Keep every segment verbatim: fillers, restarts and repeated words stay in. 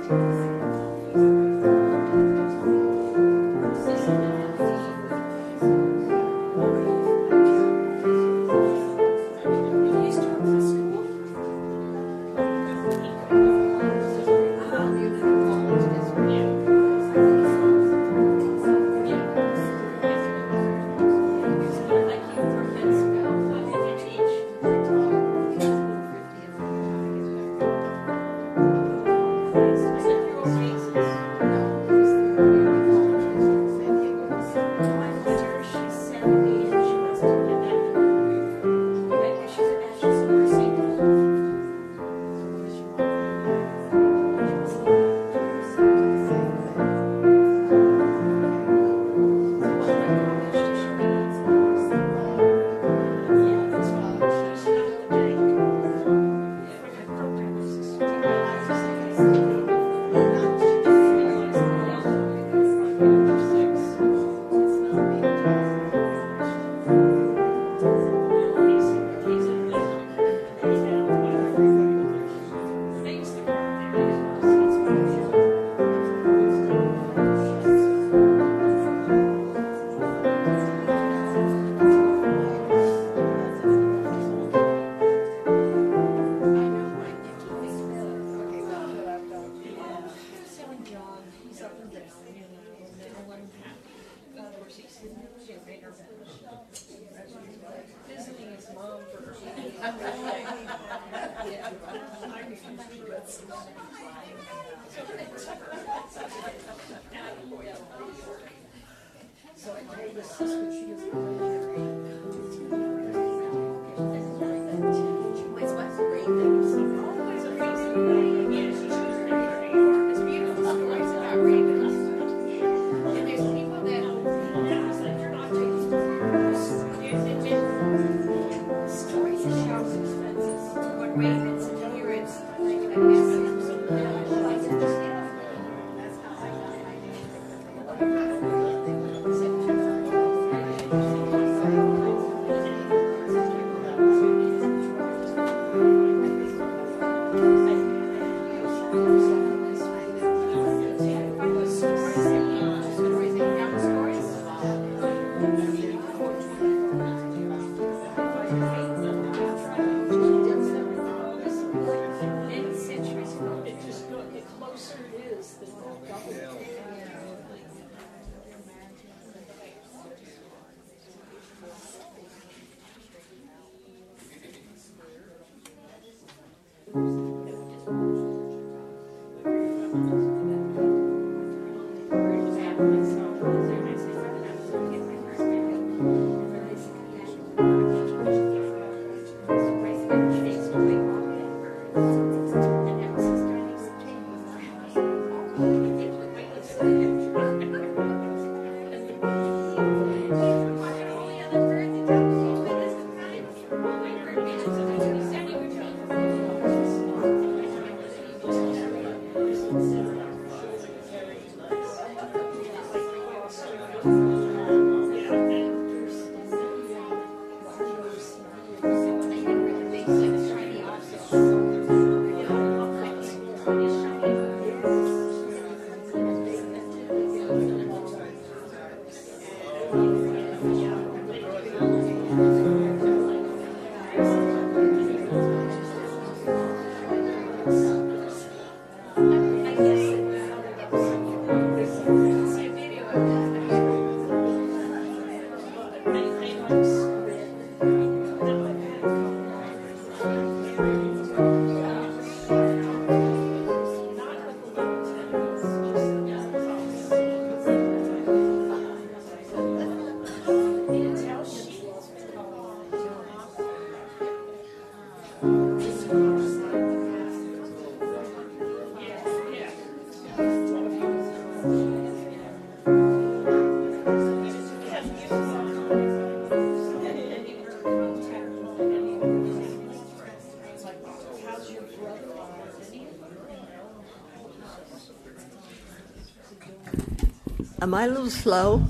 Am I a little slow?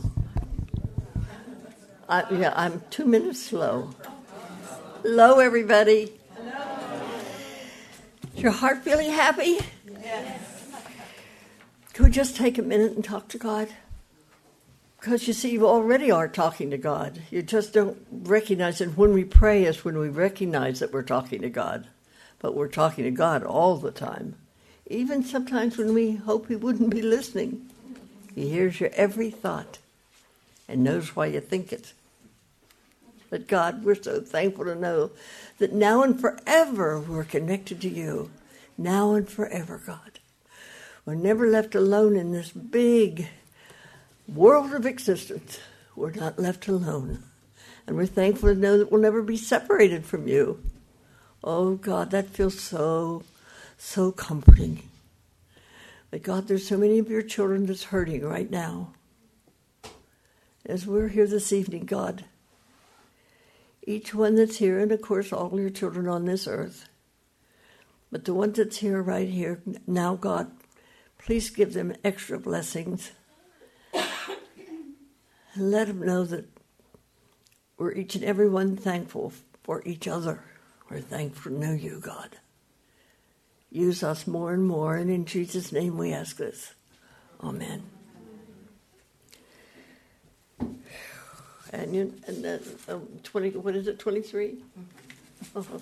I, yeah, I'm two minutes slow. Hello, everybody. Is your heart feeling happy? Yes. Can we just take a minute and talk to God? Because you see, you already are talking to God. You just don't recognize it. When we pray is when we recognize that we're talking to God. But we're talking to God all the time. Even sometimes when we hope he wouldn't be listening. He hears your every thought and knows why you think it. But God, we're so thankful to know that now and forever we're connected to you. Now and forever, God. We're never left alone in this big world of existence. We're not left alone. And we're thankful to know that we'll never be separated from you. Oh, God, that feels so, so comforting. But, God, there's so many of your children that's hurting right now. As we're here this evening, God, each one that's here, and, of course, all your children on this earth, but the one that's here right here now, God, please give them extra blessings. And let them know that we're each and every one thankful for each other. We're thankful to know you, God. Use us more and more, and in Jesus' name we ask this. Amen. And you, and then um, twenty. What is it? Twenty-three. Uh-huh.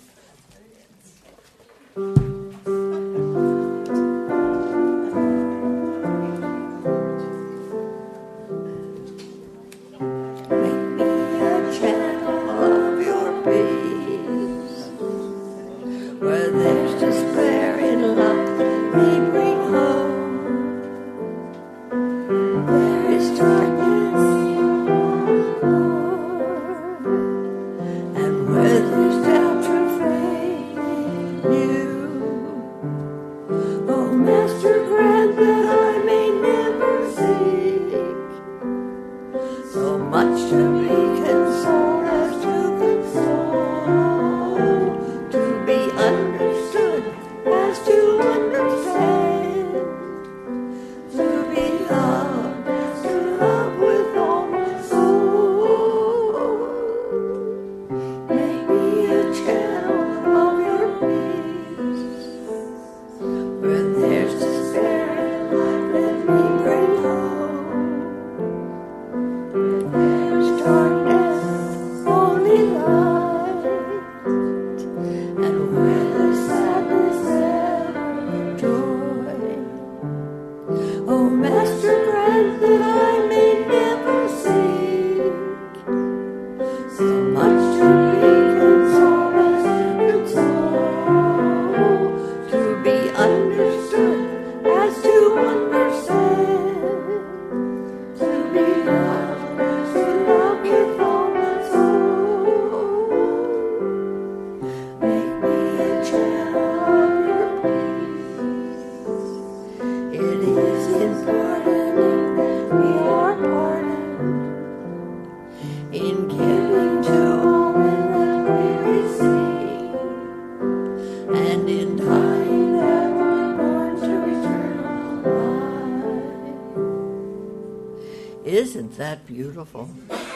Isn't that beautiful?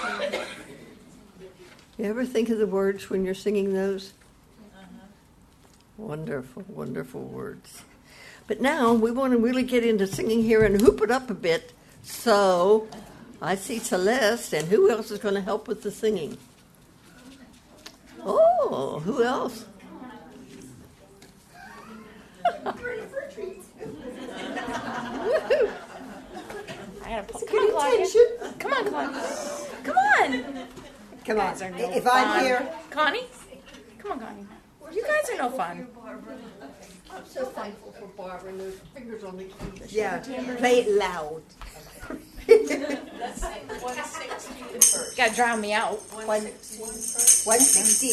You ever think of the words when you're singing those? Uh-huh. Wonderful, wonderful words. But now we want to really get into singing here and hoop it up a bit. So I see Celeste, and who else is going to help with the singing? Oh, who else? Come on, Claudia. Come on, Claudia. Come on. Come on. No if fun. I'm here. Connie? Come on, Connie. You guys are no fun. I'm so thankful for Barbara and those fingers on the keys. Yeah, play it loud. That's one sixteen first. Gotta drown me out. One, one sixteen.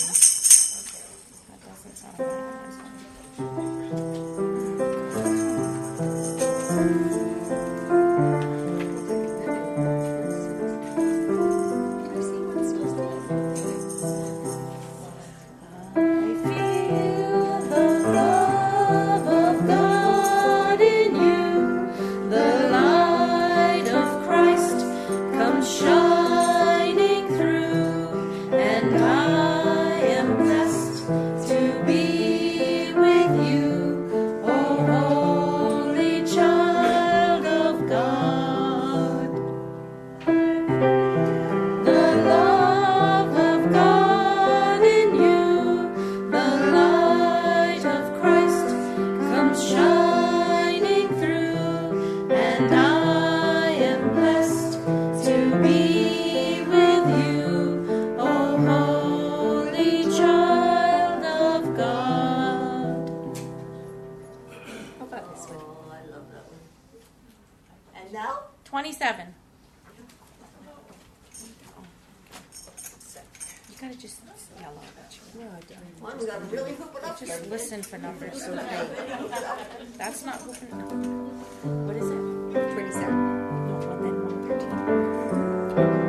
That doesn't sound right. Shining through, and I am blessed to be And now? twenty-seven. You gotta just yell out at you. Well, we gotta really hook it up. Just listen for numbers. Okay. That's not hooping. What is it? Twenty-seven. No, well then one thirteen.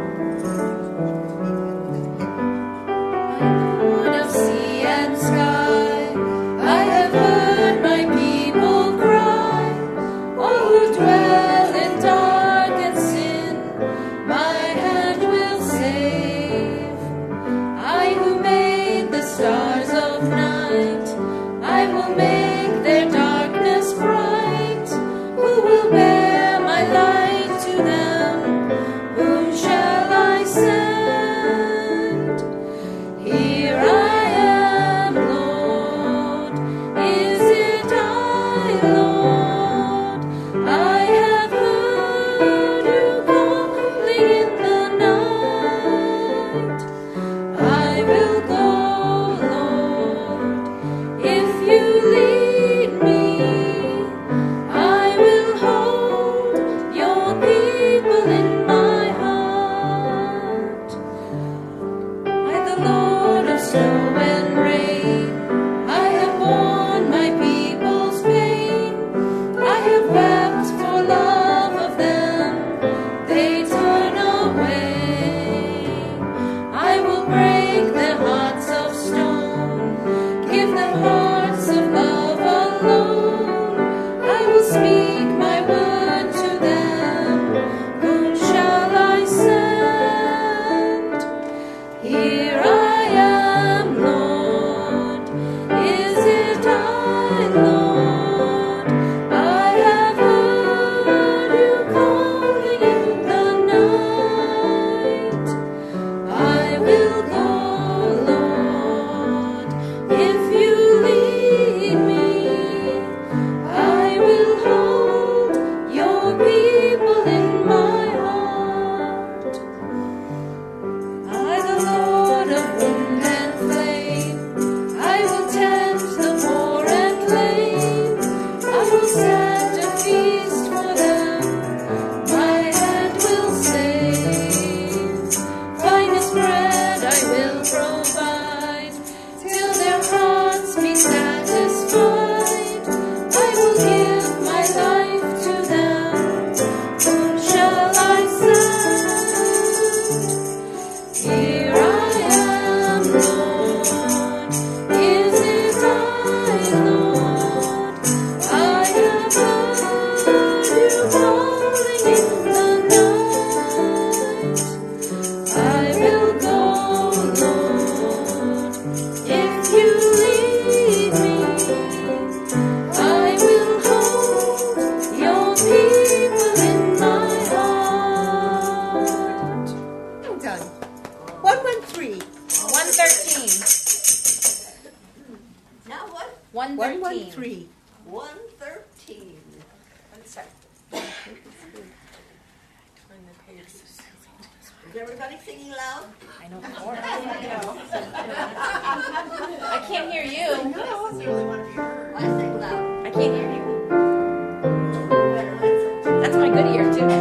Lord of sea and sky, I have heard my people cry. All who dwell in dark and sin, my hand will save. I who made the stars of night, I will make their darkness bright. Who will bear my light to them? Whom shall I send? Here I am, Lord. Is it I, Lord? I have heard you calling in the night. I will go, Lord, if you lead me. I will hold your people in my heart. I, the Lord of snow and rain, I have borne my people's pain. I have wept for love of them, they turn away. I will break their hearts of stone, give them hearts of love alone. I will speak my word to them. Whom shall I send? Here I am, Lord. Is it I, Lord? I have heard you calling in the night. I will go, Lord, if you lead me. I will hold your people in my heart. I, the Lord of wind and flame, I will tend the poor and lame. I will set a feast for them, my hand will save. Finest bread I will provide, till their hearts be satisfied. I will give my life to them. Whom shall I send? Here I am, Lord. Is it I, Lord? I have heard you calling in the night. I will go, Lord, if you lead me. I will hold your people in my heart. I'm done. One, one, three. one thirteen. Now what? one One, one, thirteen. three. One, thirteen. One sec. Is everybody singing loud? I know the chorus. I can't hear you. I sing loud. I can't hear you. Better listen. That's my good ear, too.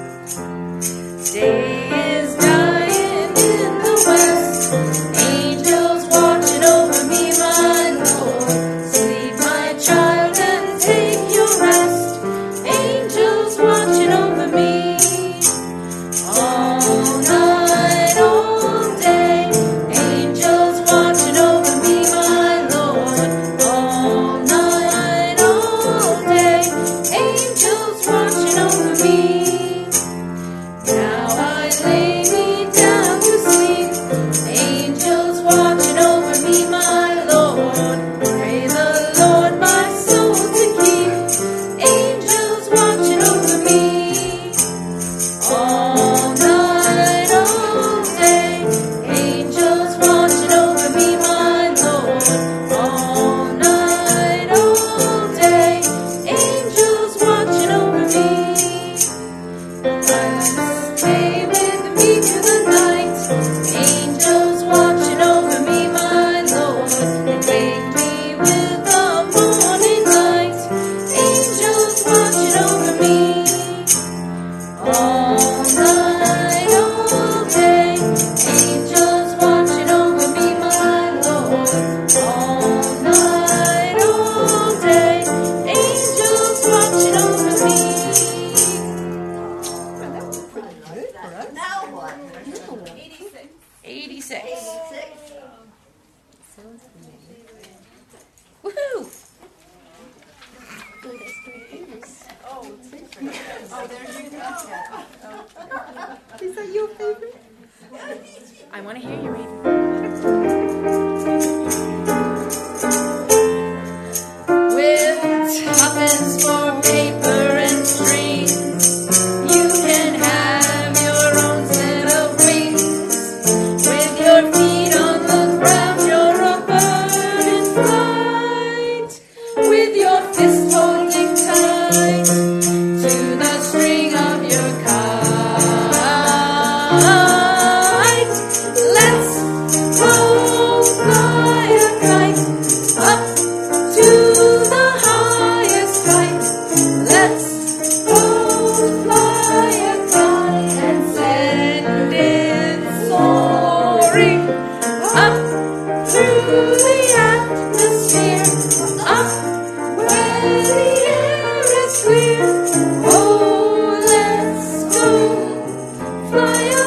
Day is dying in the west, angels watching over me, my Lord. Sleep, my child, and take your rest. Angels watching over me all night, all day. Angels watching over me, my Lord. All night, all day. Angels watching over me. Now I lay me down to sleep. Angels watching over me, my Lord. Pray the Lord my soul to keep. Angels eighty-six. Eighty-six. Woohoo! Oh, there's you got that. Is that your favorite? I want to hear you read. With tuppence for paper and strings, you can have your own set of wings. With your feet on the ground, you're a bird in flight. With your fist holding tight to the string of your kite. Let's go fly a kite up to the highest height. Let's go fly a kite and send it soaring up through the atmosphere, up where the air is clear. Oh, let's go fly a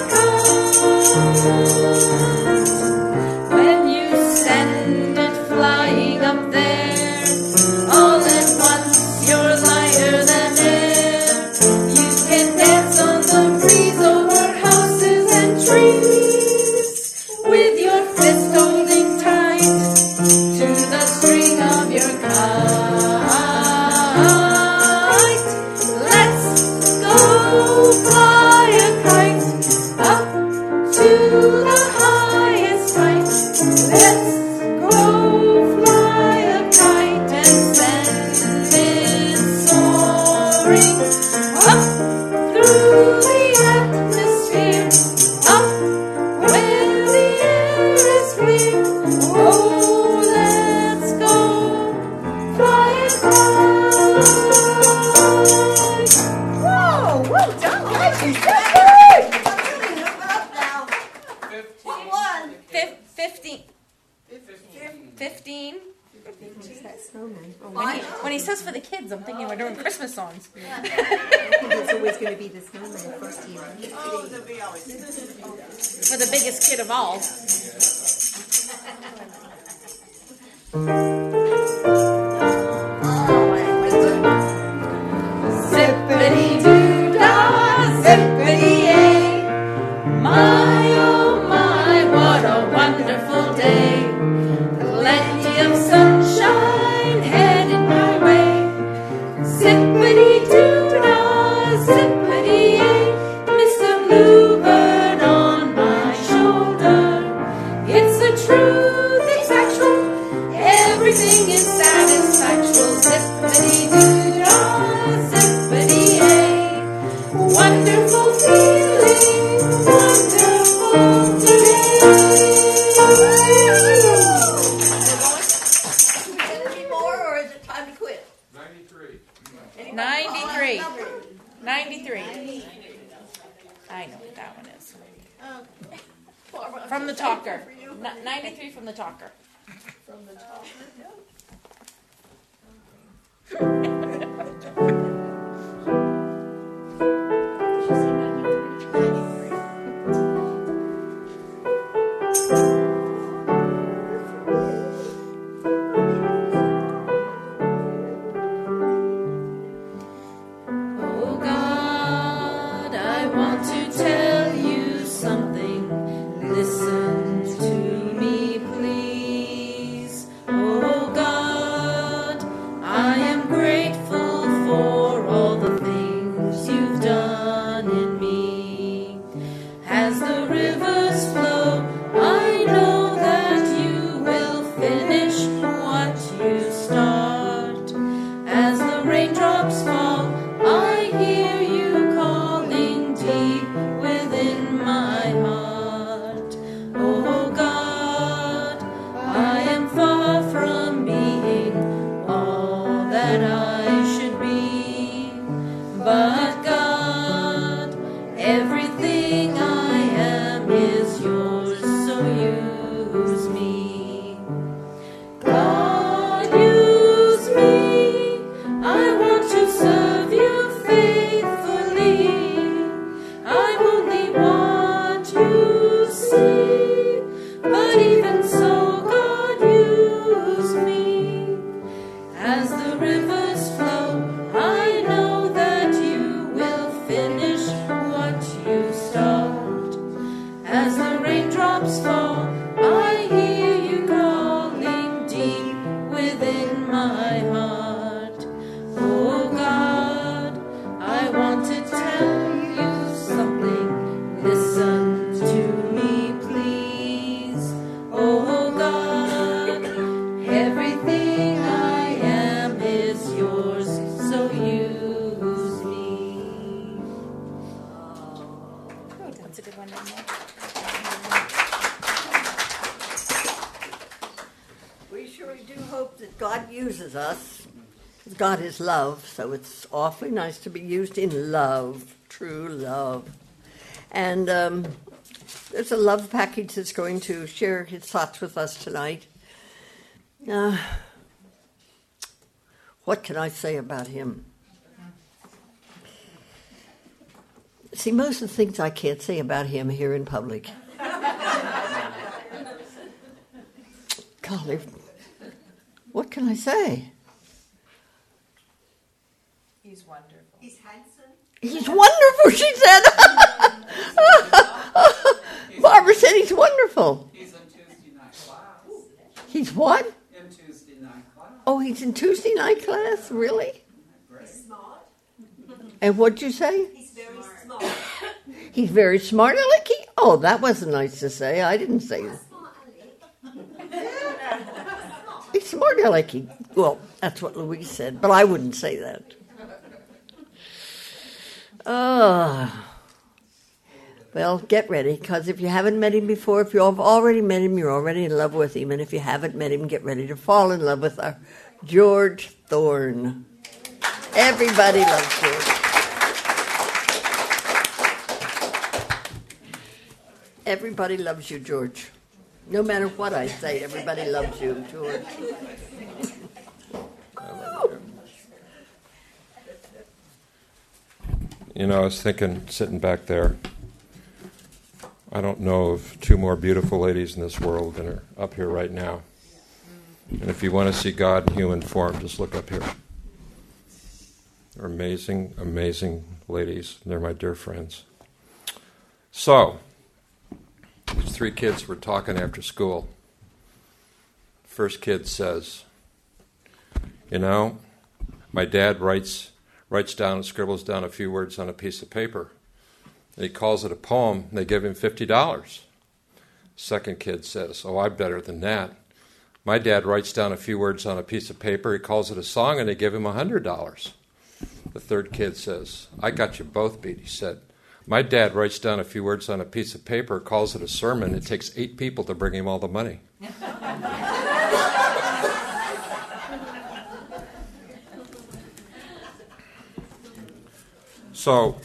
kite. When you send it flying up there, all at once you're lighter than air. You can dance on the breeze over houses and trees, with your fist holding tight to the string of your kite. Let's go fly a kite up to the highest height. Let's go fly a kite and send it soaring up through the atmosphere, up where the air is clear. Oh, let's go fly a kite. Whoa, well done, guys. You're so good. Somebody move it up now. What one? Fif- fifteen. Fifteen. When he, when he says for the kids, I'm thinking we're doing Christmas songs. It's always going to be the snowman first year. Oh, they'll be always. For the biggest kid of all. Zippity-doo-dah, zippity-yay. My, oh my, what a wonderful day. Plenty of sunshine headed my way. Zippity-doo-dah, zippity-yay. Mister Bluebird on my shoulder. It's the truth, it's actual. Everything is satisfactual. Zippity-doo-dah, zippity-yay. Wonderful feeling, wonderful day. Any more, or is it time to quit? ninety-three. Anybody? ninety-three. Oh, number. ninety-three. I know what that one is. From the talker. N- ninety-three from the talker. From the top. Oh God, I want to tell you something. Listen to me, please. Oh God, I am grateful for all the things you've done in me. As the rivers flow, I know that you will finish what you start. As the raindrops fall, I hear you calling deep within my heart. Oh God, I am far from being all that I should be. But God, everything I am is yours, so use me. God, use me. I want to serve you faithfully. I'm only what you see. uses us. God is love, so it's awfully nice to be used in love, true love. And um, there's a love package that's going to share his thoughts with us tonight. Uh, what can I say about him? See, most of the things I can't say about him here in public. Golly, what can I say? He's wonderful. He's handsome. He's wonderful, she said. Barbara said he's wonderful. He's in Tuesday night class. He's what? In Tuesday night class. Oh, he's in Tuesday night class? Really? He's smart. And what'd you say? He's very smart. He's very smart, Alecky? Oh, that wasn't nice to say. I didn't say that. He's smart, Alecky. Well, that's what Louise said, but I wouldn't say that. Oh. Well, get ready, because if you haven't met him before, if you've already met him, you're already in love with him. And if you haven't met him, get ready to fall in love with our George Thorne. Everybody loves George. Everybody loves you, George. No matter what I say, everybody loves you, George. You know, I was thinking, sitting back there, I don't know of two more beautiful ladies in this world than are up here right now. And if you want to see God in human form, just look up here. They're amazing, amazing ladies. They're my dear friends. So, these three kids were talking after school. First kid says, you know, my dad writes writes down and scribbles down a few words on a piece of paper. And he calls it a poem, and they give him fifty dollars. Second kid says, oh, I'm better than that. My dad writes down a few words on a piece of paper, he calls it a song, and they give him one hundred dollars. The third kid says, I got you both beat, he said. My dad writes down a few words on a piece of paper, calls it a sermon. It takes eight people to bring him all the money. So,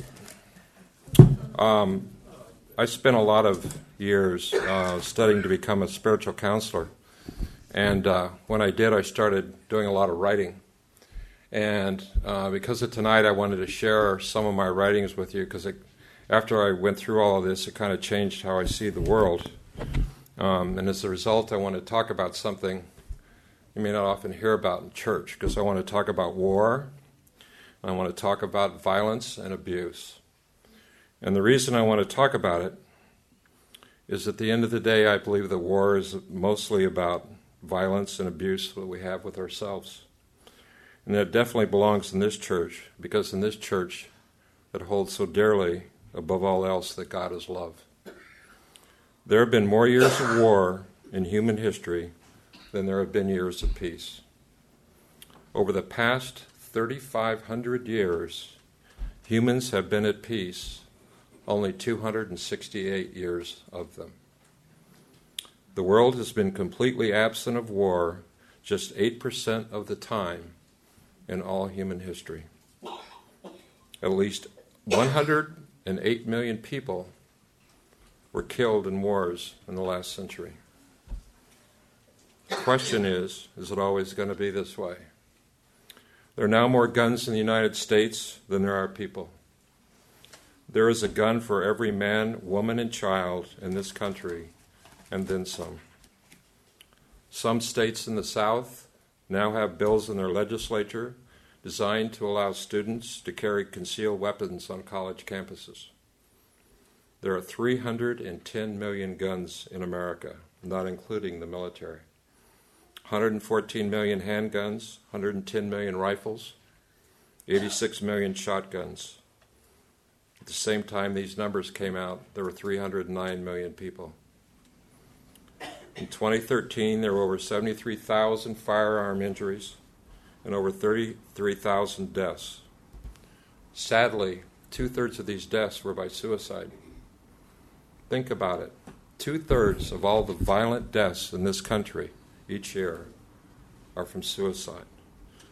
um, I spent a lot of years uh, studying to become a spiritual counselor. And uh, when I did, I started doing a lot of writing. And uh, because of tonight, I wanted to share some of my writings with you, because after I went through all of this, it kind of changed how I see the world. Um, and as a result, I want to talk about something you may not often hear about in church, because I want to talk about war. I want to talk about violence and abuse. And the reason I want to talk about it is at the end of the day, I believe that war is mostly about violence and abuse that we have with ourselves. And that definitely belongs in this church, because in this church it holds so dearly, above all else, that God is love. There have been more years of war in human history than there have been years of peace. Over the past thirty-five hundred years, humans have been at peace, only two hundred sixty-eight years of them. The world has been completely absent of war just eight percent of the time in all human history. At least one hundred eight million people were killed in wars in the last century. The question is, is it always going to be this way? There are now more guns in the United States than there are people. There is a gun for every man, woman, and child in this country, and then some. Some states in the South now have bills in their legislature designed to allow students to carry concealed weapons on college campuses. There are three hundred ten million guns in America, not including the military. one hundred fourteen million handguns, one hundred ten million rifles, eighty-six million shotguns. At the same time these numbers came out, there were three hundred nine million people. In twenty thirteen, there were over seventy-three thousand firearm injuries and over thirty-three thousand deaths. Sadly, two-thirds of these deaths were by suicide. Think about it. Two-thirds of all the violent deaths in this country each year are from suicide.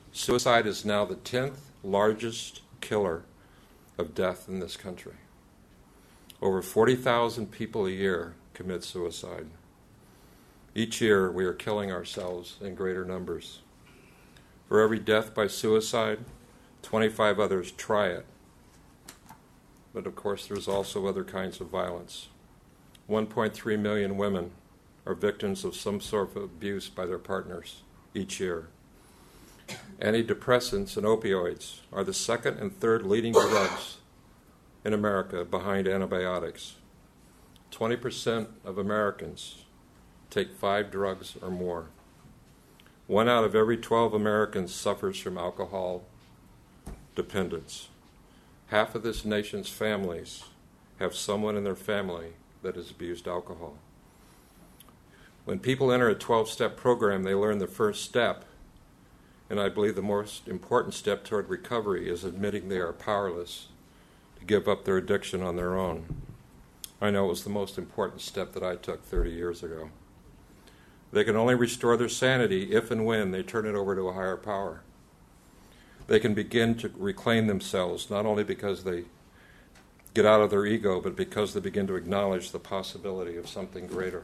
Suicide is now the tenth largest killer of death in this country. Over forty thousand people a year commit suicide. Each year we are killing ourselves in greater numbers. For every death by suicide, twenty-five others try it. But of course there's also other kinds of violence. one point three million women are victims of some sort of abuse by their partners each year. Antidepressants and opioids are the second and third leading drugs in America behind antibiotics. twenty percent of Americans take five drugs or more. One out of every twelve Americans suffers from alcohol dependence. Half of this nation's families have someone in their family that has abused alcohol. When people enter a twelve-step program, they learn the first step, and I believe the most important step toward recovery is admitting they are powerless to give up their addiction on their own. I know it was the most important step that I took thirty years ago. They can only restore their sanity if and when they turn it over to a higher power. They can begin to reclaim themselves, not only because they get out of their ego, but because they begin to acknowledge the possibility of something greater.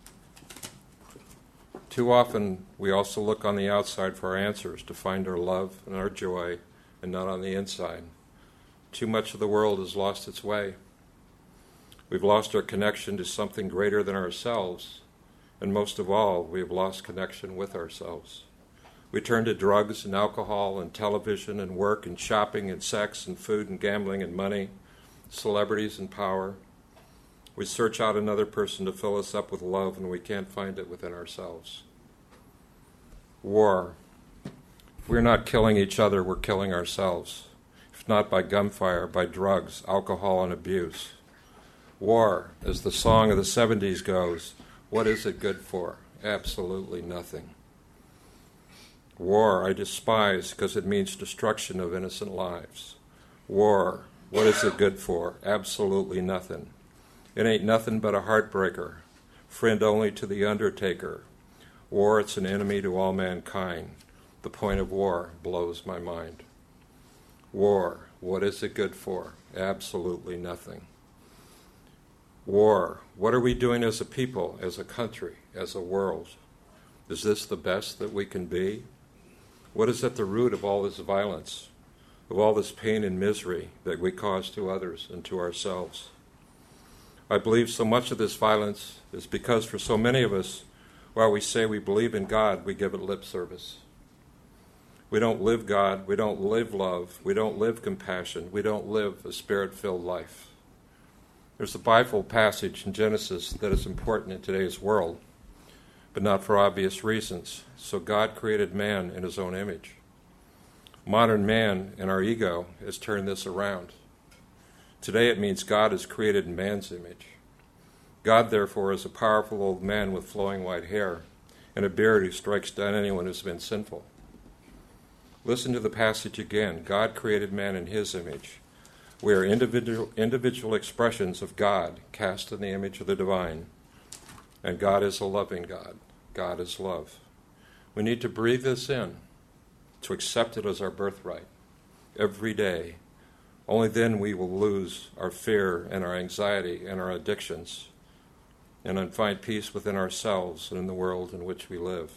Too often, we also look on the outside for our answers, to find our love and our joy, and not on the inside. Too much of the world has lost its way. We've lost our connection to something greater than ourselves, and most of all, we have lost connection with ourselves. We turn to drugs and alcohol and television and work and shopping and sex and food and gambling and money, celebrities and power. We search out another person to fill us up with love, and we can't find it within ourselves. War. If we're not killing each other, we're killing ourselves. If not by gunfire, by drugs, alcohol, and abuse. War, as the song of the seventies goes, what is it good for? Absolutely nothing. War I despise because it means destruction of innocent lives. War, what is it good for? Absolutely nothing. It ain't nothing but a heartbreaker, friend only to the undertaker. War, it's an enemy to all mankind. The point of war blows my mind. War, what is it good for? Absolutely nothing. War, what are we doing as a people, as a country, as a world? Is this the best that we can be? What is at the root of all this violence, of all this pain and misery that we cause to others and to ourselves? I believe so much of this violence is because for so many of us, while we say we believe in God, we give it lip service. We don't live God, we don't live love, we don't live compassion, we don't live a spirit-filled life. There's a Bible passage in Genesis that is important in today's world, but not for obvious reasons. So God created man in his own image. Modern man and our ego has turned this around. Today it means God is created in man's image. God, therefore, is a powerful old man with flowing white hair and a beard who strikes down anyone who's been sinful. Listen to the passage again. God created man in his image. We are individual, individual expressions of God cast in the image of the divine. And God is a loving God. God is love. We need to breathe this in, to accept it as our birthright every day. Only then we will lose our fear and our anxiety and our addictions and then find peace within ourselves and in the world in which we live.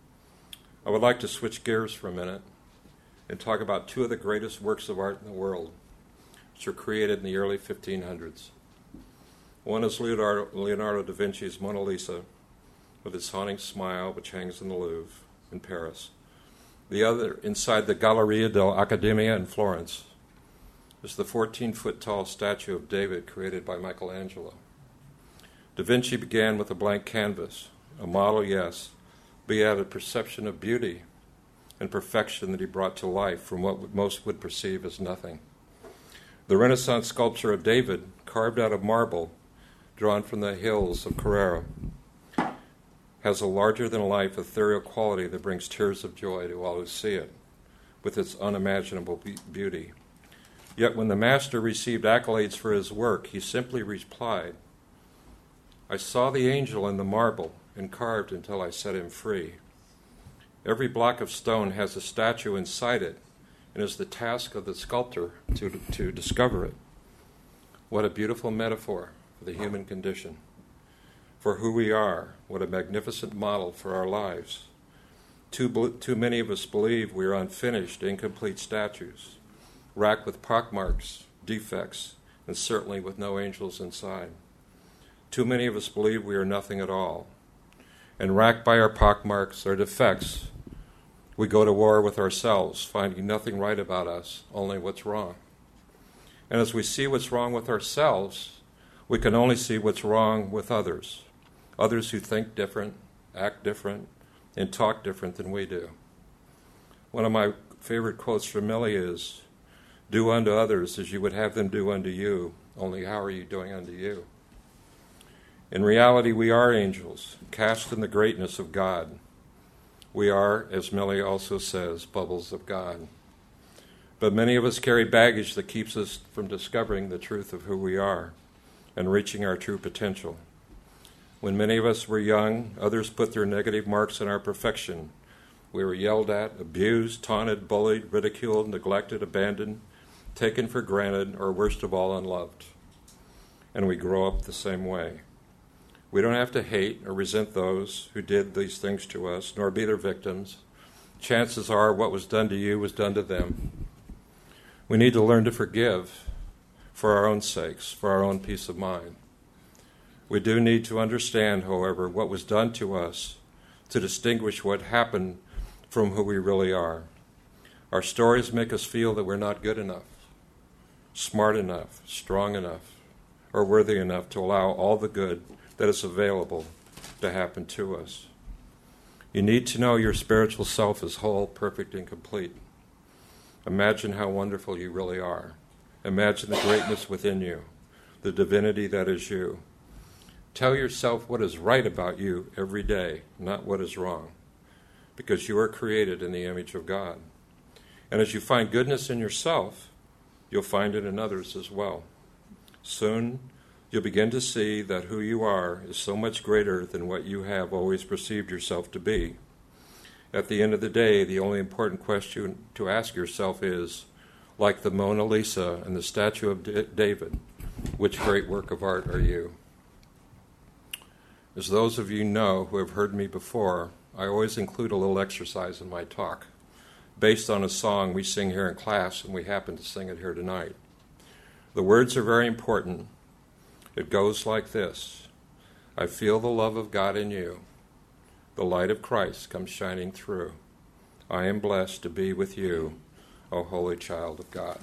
I would like to switch gears for a minute and talk about two of the greatest works of art in the world, which were created in the early fifteen hundreds. One is Leonardo, Leonardo da Vinci's Mona Lisa, with its haunting smile, which hangs in the Louvre in Paris. The other, inside the Galleria dell'Accademia in Florence, is the fourteen-foot-tall statue of David created by Michelangelo. Da Vinci began with a blank canvas, a model, yes, but he had a perception of beauty and perfection that he brought to life from what most would perceive as nothing. The Renaissance sculpture of David, carved out of marble, drawn from the hills of Carrara, has a larger-than-life ethereal quality that brings tears of joy to all who see it, with its unimaginable be- beauty. Yet when the master received accolades for his work, he simply replied, "I saw the angel in the marble and carved until I set him free." Every block of stone has a statue inside it, and it's the task of the sculptor to, to discover it. What a beautiful metaphor for the human condition, for who we are. What a magnificent model for our lives. Too, too many of us believe we are unfinished, incomplete statues, racked with pockmarks, defects, and certainly with no angels inside. Too many of us believe we are nothing at all. And racked by our pockmarks, our defects, we go to war with ourselves, finding nothing right about us, only what's wrong. And as we see what's wrong with ourselves, we can only see what's wrong with others, others who think different, act different, and talk different than we do. One of my favorite quotes from Millie is, "Do unto others as you would have them do unto you, only how are you doing unto you?" In reality, we are angels, cast in the greatness of God. We are, as Millie also says, bubbles of God. But many of us carry baggage that keeps us from discovering the truth of who we are and reaching our true potential. When many of us were young, others put their negative marks on our perfection. We were yelled at, abused, taunted, bullied, ridiculed, neglected, abandoned, taken for granted, or worst of all, unloved. And we grow up the same way. We don't have to hate or resent those who did these things to us, nor be their victims. Chances are what was done to you was done to them. We need to learn to forgive for our own sakes, for our own peace of mind. We do need to understand, however, what was done to us to distinguish what happened from who we really are. Our stories make us feel that we're not good enough, smart enough, strong enough, or worthy enough to allow all the good that is available to happen to us. You need to know your spiritual self is whole, perfect, and complete. Imagine how wonderful you really are. Imagine the greatness within you, the divinity that is you. Tell yourself what is right about you every day, not what is wrong, because you are created in the image of God. And as you find goodness in yourself, you'll find it in others as well. Soon, you'll begin to see that who you are is so much greater than what you have always perceived yourself to be. At the end of the day, the only important question to ask yourself is, like the Mona Lisa and the statue of D- David, which great work of art are you? As those of you know who have heard me before, I always include a little exercise in my talk, based on a song we sing here in class, and we happen to sing it here tonight. The words are very important. It goes like this: I feel the love of God in you. The light of Christ comes shining through. I am blessed to be with you, O holy child of God.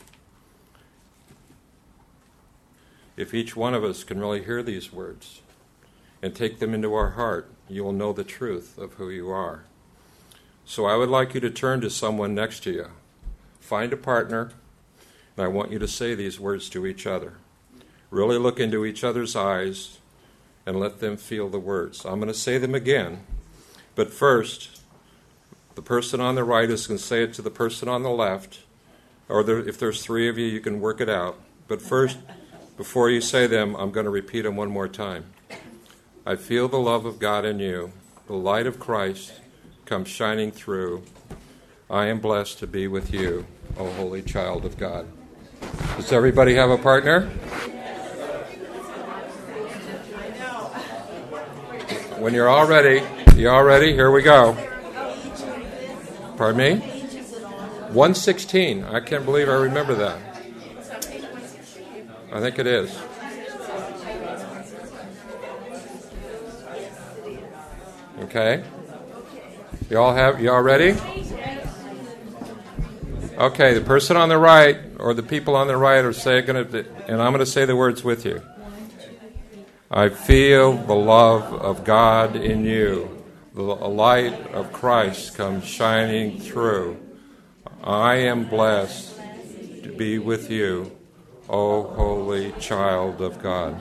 If each one of us can really hear these words and take them into our heart, you will know the truth of who you are. So I would like you to turn to someone next to you. Find a partner, and I want you to say these words to each other. Really look into each other's eyes and let them feel the words. I'm going to say them again, but first, the person on the right is going to say it to the person on the left, or there, if there's three of you, you can work it out. But first, before you say them, I'm going to repeat them one more time. I feel the love of God in you. The light of Christ comes shining through. I am blessed to be with you, O holy child of God. Does everybody have a partner? When you're all ready, you all ready? Here we go. Pardon me? one sixteen. I can't believe I remember that. I think it is. Okay. You all have, you all ready? Okay, the person on the right, or the people on the right are saying, and I'm going to say the words with you. I feel the love of God in you. The light of Christ comes shining through. I am blessed to be with you, O holy child of God.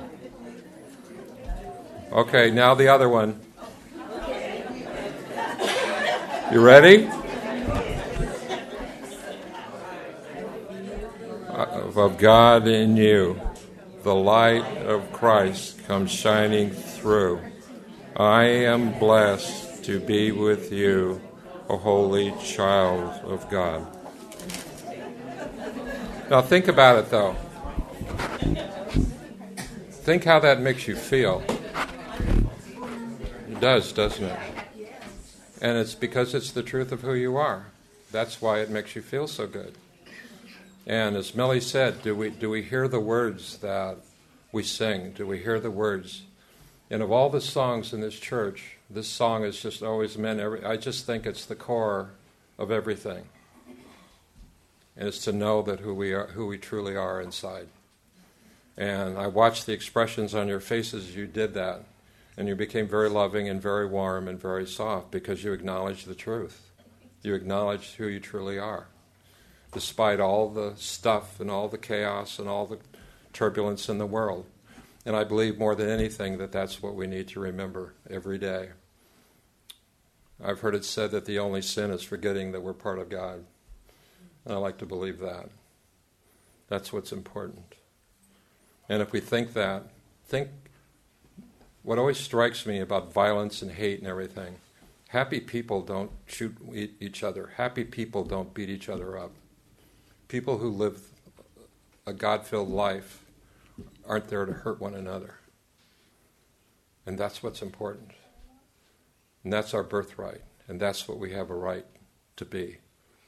Okay, now the other one. You ready? Of God in you. The light of Christ comes shining through. I am blessed to be with you, a holy child of God. Now think about it, though. Think how that makes you feel. It does, doesn't it? And it's because it's the truth of who you are. That's why it makes you feel so good. And as Millie said, do we do we hear the words that we sing? Do we hear the words? And of all the songs in this church, this song has just always meant every. I just think it's the core of everything. And it's to know that who we are, who we truly are inside. And I watched the expressions on your faces as you did that. And you became very loving and very warm and very soft because you acknowledged the truth. You acknowledged who you truly are. Despite all the stuff and all the chaos and all the turbulence in the world. And I believe more than anything that that's what we need to remember every day. I've heard it said that the only sin is forgetting that we're part of God. And I like to believe that. That's what's important. And if we think that, think what always strikes me about violence and hate and everything, happy people don't shoot each other. Happy people don't beat each other up. People who live a God-filled life aren't there to hurt one another. And that's what's important. And that's our birthright. And that's what we have a right to be.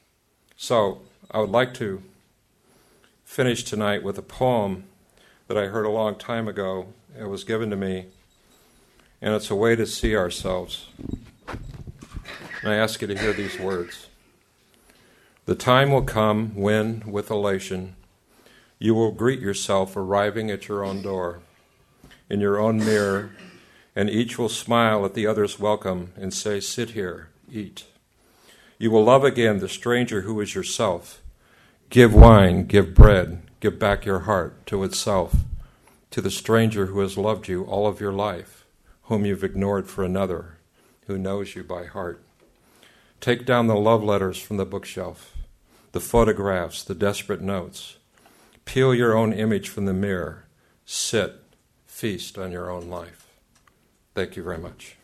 So I would like to finish tonight with a poem that I heard a long time ago. It was given to me. And it's a way to see ourselves. And I ask you to hear these words. The time will come when, with elation, you will greet yourself arriving at your own door, in your own mirror, and each will smile at the other's welcome and say, sit here, eat. You will love again the stranger who is yourself. Give wine, give bread, give back your heart to itself, to the stranger who has loved you all of your life, whom you've ignored for another, who knows you by heart. Take down the love letters from the bookshelf, the photographs, the desperate notes. Peel your own image from the mirror. Sit, feast on your own life. Thank you very much.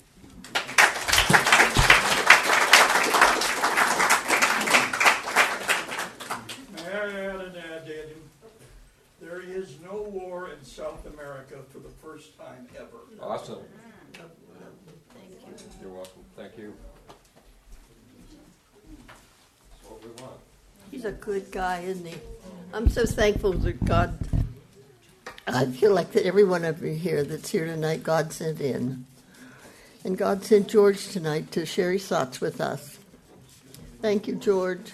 May I add an addendum? There is no war in South America for the first time ever. Awesome. You're welcome. Thank you. That's what we want. He's a good guy, isn't he? I'm so thankful that God, I feel like that every one of you here that's here tonight, God sent in. And God sent George tonight to share his thoughts with us. Thank you, George.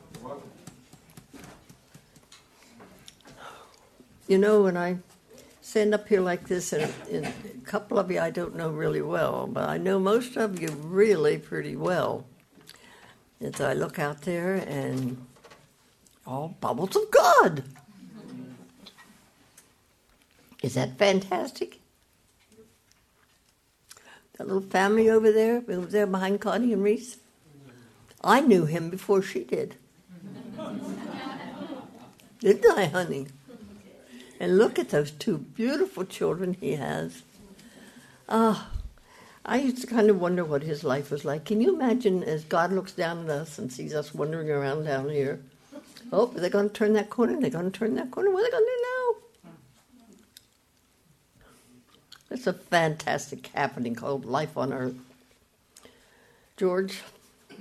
You know, when I stand up here like this, and, and a couple of you I don't know really well, but I know most of you really pretty well. As I look out there and all bubbles of God. Is that fantastic? That little family over there, over there behind Connie and Reese. I knew him before she did. Didn't I, honey? And look at those two beautiful children he has. Ah, I used to kind of wonder what his life was like. Can you imagine as God looks down at us and sees us wandering around down here? Oh, are they going to turn that corner? They're going to turn that corner. What are they going to do now? It's a fantastic happening called life on earth. George,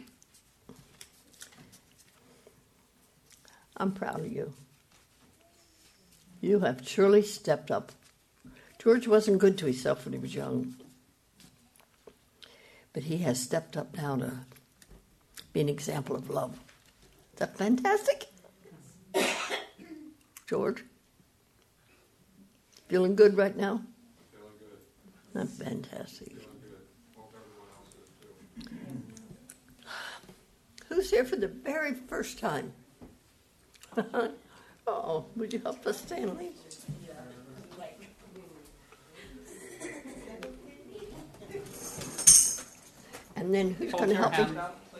I'm proud of you. You have surely stepped up. George wasn't good to himself when he was young. But he has stepped up now to be an example of love. Is that fantastic? George? Feeling good right now? Feeling good. That's fantastic. Feeling good. Hope everyone else is too. Who's here for the very first time? Oh, would you help us, Stanley? And then who's going to help me?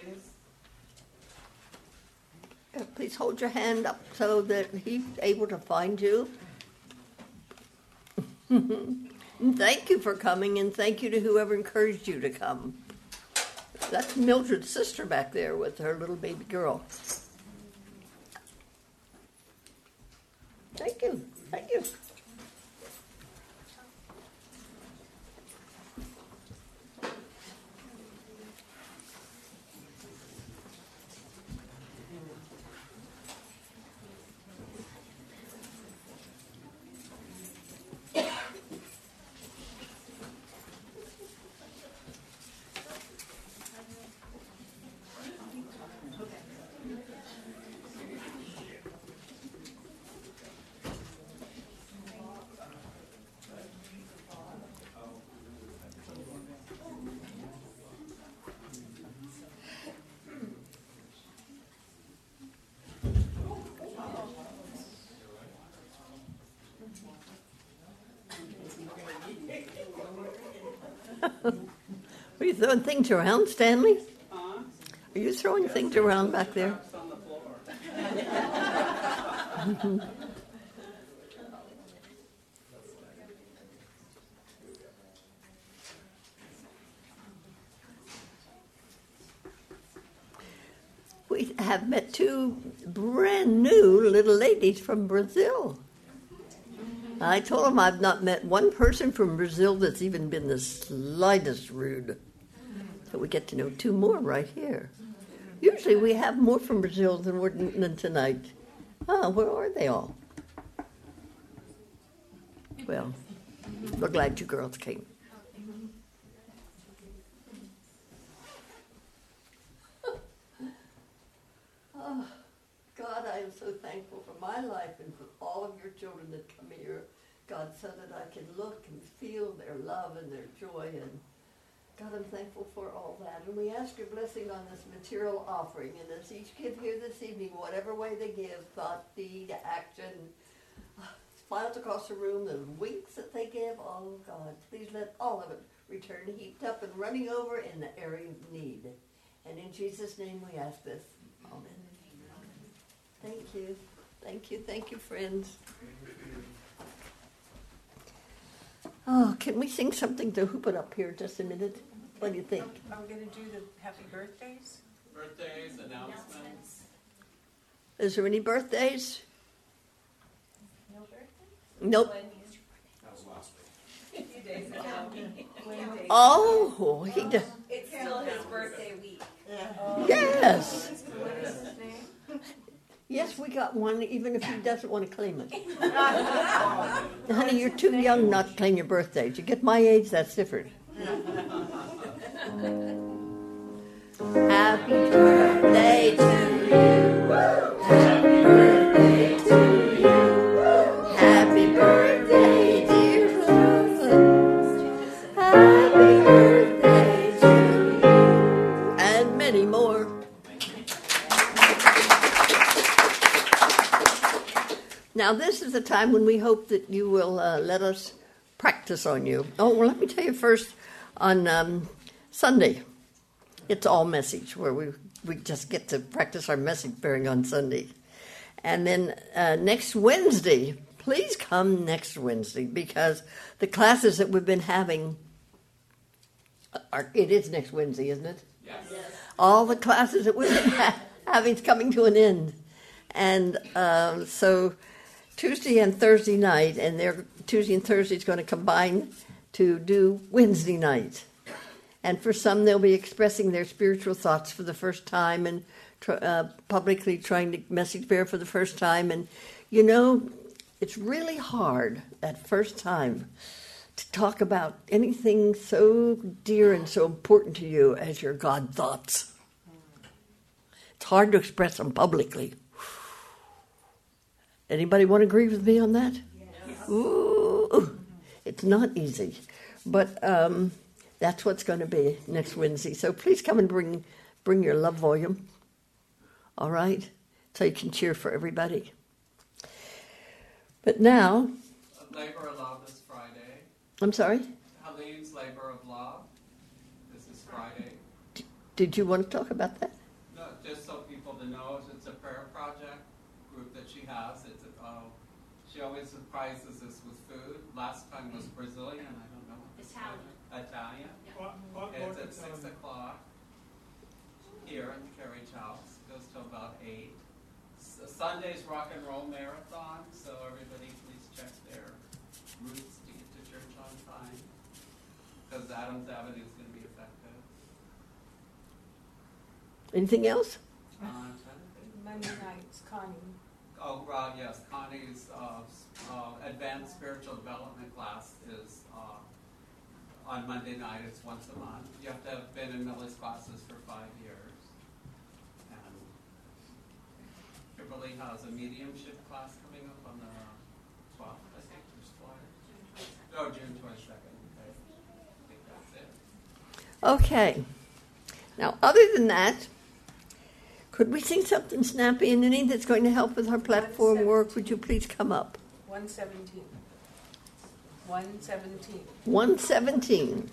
Uh, Please hold your hand up so that he's able to find you. And thank you for coming, and thank you to whoever encouraged you to come. That's Mildred's sister back there with her little baby girl. Thank you. Thank you. Are you throwing things around, Stanley? Huh? Are you throwing things around back there? It's on the floor. We have met two brand new little ladies from Brazil. I told them I've not met one person from Brazil that's even been the slightest rude. So we get to know two more right here. Usually we have more from Brazil than, we're, than tonight. Oh, where are they all? Well, we're glad you girls came. Oh, God, I am so thankful for my life and for all of your children that come here, God, so that I can look and feel their love and their joy. And God, I'm thankful for all that. And we ask your blessing on this material offering. And as each give here this evening, whatever way they give, thought, deed, action, smiles across the room, the winks that they give, oh God, please let all of it return heaped up and running over in the area of need. And in Jesus' name we ask this. Amen. Thank you. Thank you. Thank you, friends. Oh, can we sing something to hoop it up here just a minute? What do you think? Are we going to do the happy birthdays? Birthdays, announcements. Is there any birthdays? No birthday? Nope. That was last week. A few days ago. Oh, he does. It's still his birthday week. Yes. What is his name? Yes, we got one, even if he doesn't want to claim it. Honey, you're too young not to claim your birthday. You get my age, that's different. Happy birthday to you. Happy birthday to you. Happy birthday, dear Love. Happy birthday to you. And many more. Now, this is the time when we hope that you will uh, let us practice on you. Oh, well, let me tell you first, on um, Sunday, it's all message, where we, we just get to practice our message bearing on Sunday. And then uh, next Wednesday, please come next Wednesday, because the classes that we've been having, are, it is next Wednesday, isn't it? Yes. All the classes that we've been ha- having is coming to an end. And uh, so Tuesday and Thursday night, and they're, Tuesday and Thursday is going to combine to do Wednesday night. And for some, they'll be expressing their spiritual thoughts for the first time and tr- uh, publicly trying to message bear for the first time. And, you know, it's really hard that first time to talk about anything so dear and so important to you as your God thoughts. It's hard to express them publicly. Anybody want to agree with me on that? Yes. Ooh, it's not easy, but um, that's what's going to be next Wednesday. So please come and bring bring your love volume, all right, so you can cheer for everybody. But now, Labor of Love this Friday. I'm sorry. Helene's Labor of Love. This is Friday. D- did you want to talk about that? No, just so people to know, it's a prayer project group that she has. It's a, uh, she always surprises us with food. Last time was Brazilian. I don't know. What Italian. Italian. What, what, It's what, at six um, o'clock. here at the Carriage House. Goes till about eight. S- Sunday's rock and roll marathon, so everybody please check their routes to get to church on time, because Adams Avenue is going to be effective. Anything else? Uh, I'm trying to think. Monday nights, Connie. Oh, uh, yes, Connie's uh, s- uh, advanced spiritual development class is uh, on Monday night. It's once a month. You have to have been in Millie's classes for five years. And Kimberly has a mediumship class coming up on the twelfth, I think, or twelfth. Oh, June twenty-second. Okay. I think that's it. Okay. Now, other than that, could we sing something snappy? And any that's going to help with our platform work, would you please come up? One seventeen. One seventeen. one seventeen.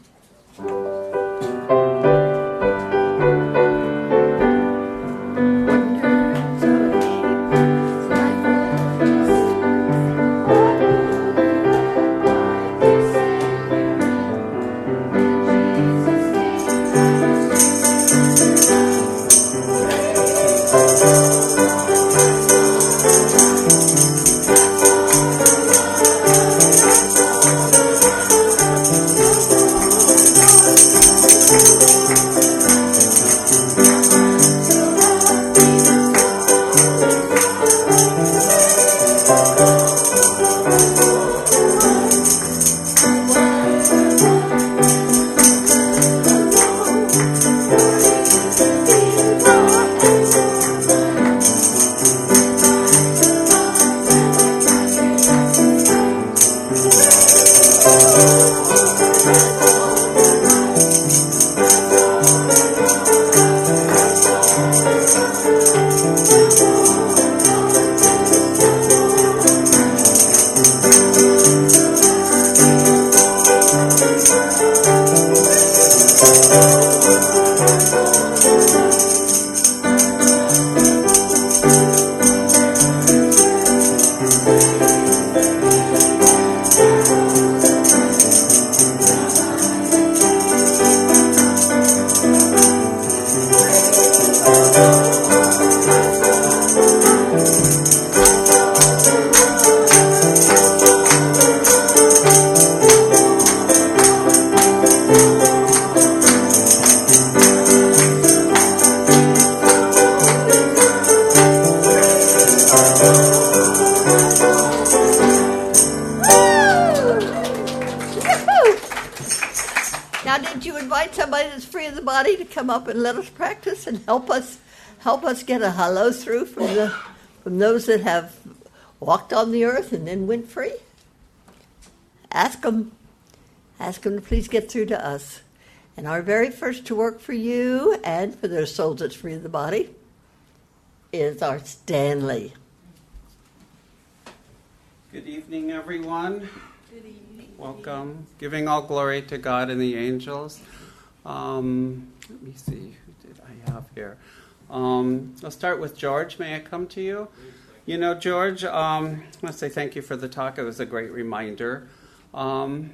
Now, did you invite somebody that's free of the body to come up and let us practice and help us help us get a hello through from the from those that have walked on the earth and then went free? Ask them. Ask them to please get through to us. And our very first to work for you and for those souls that's free of the body is our Stanley. Good evening, everyone. Welcome. Giving all glory to God and the angels. Um, let me see, who did I have here? Um, I'll start with George. May I come to you? You know, George, um, I want to say thank you for the talk. It was a great reminder. Um,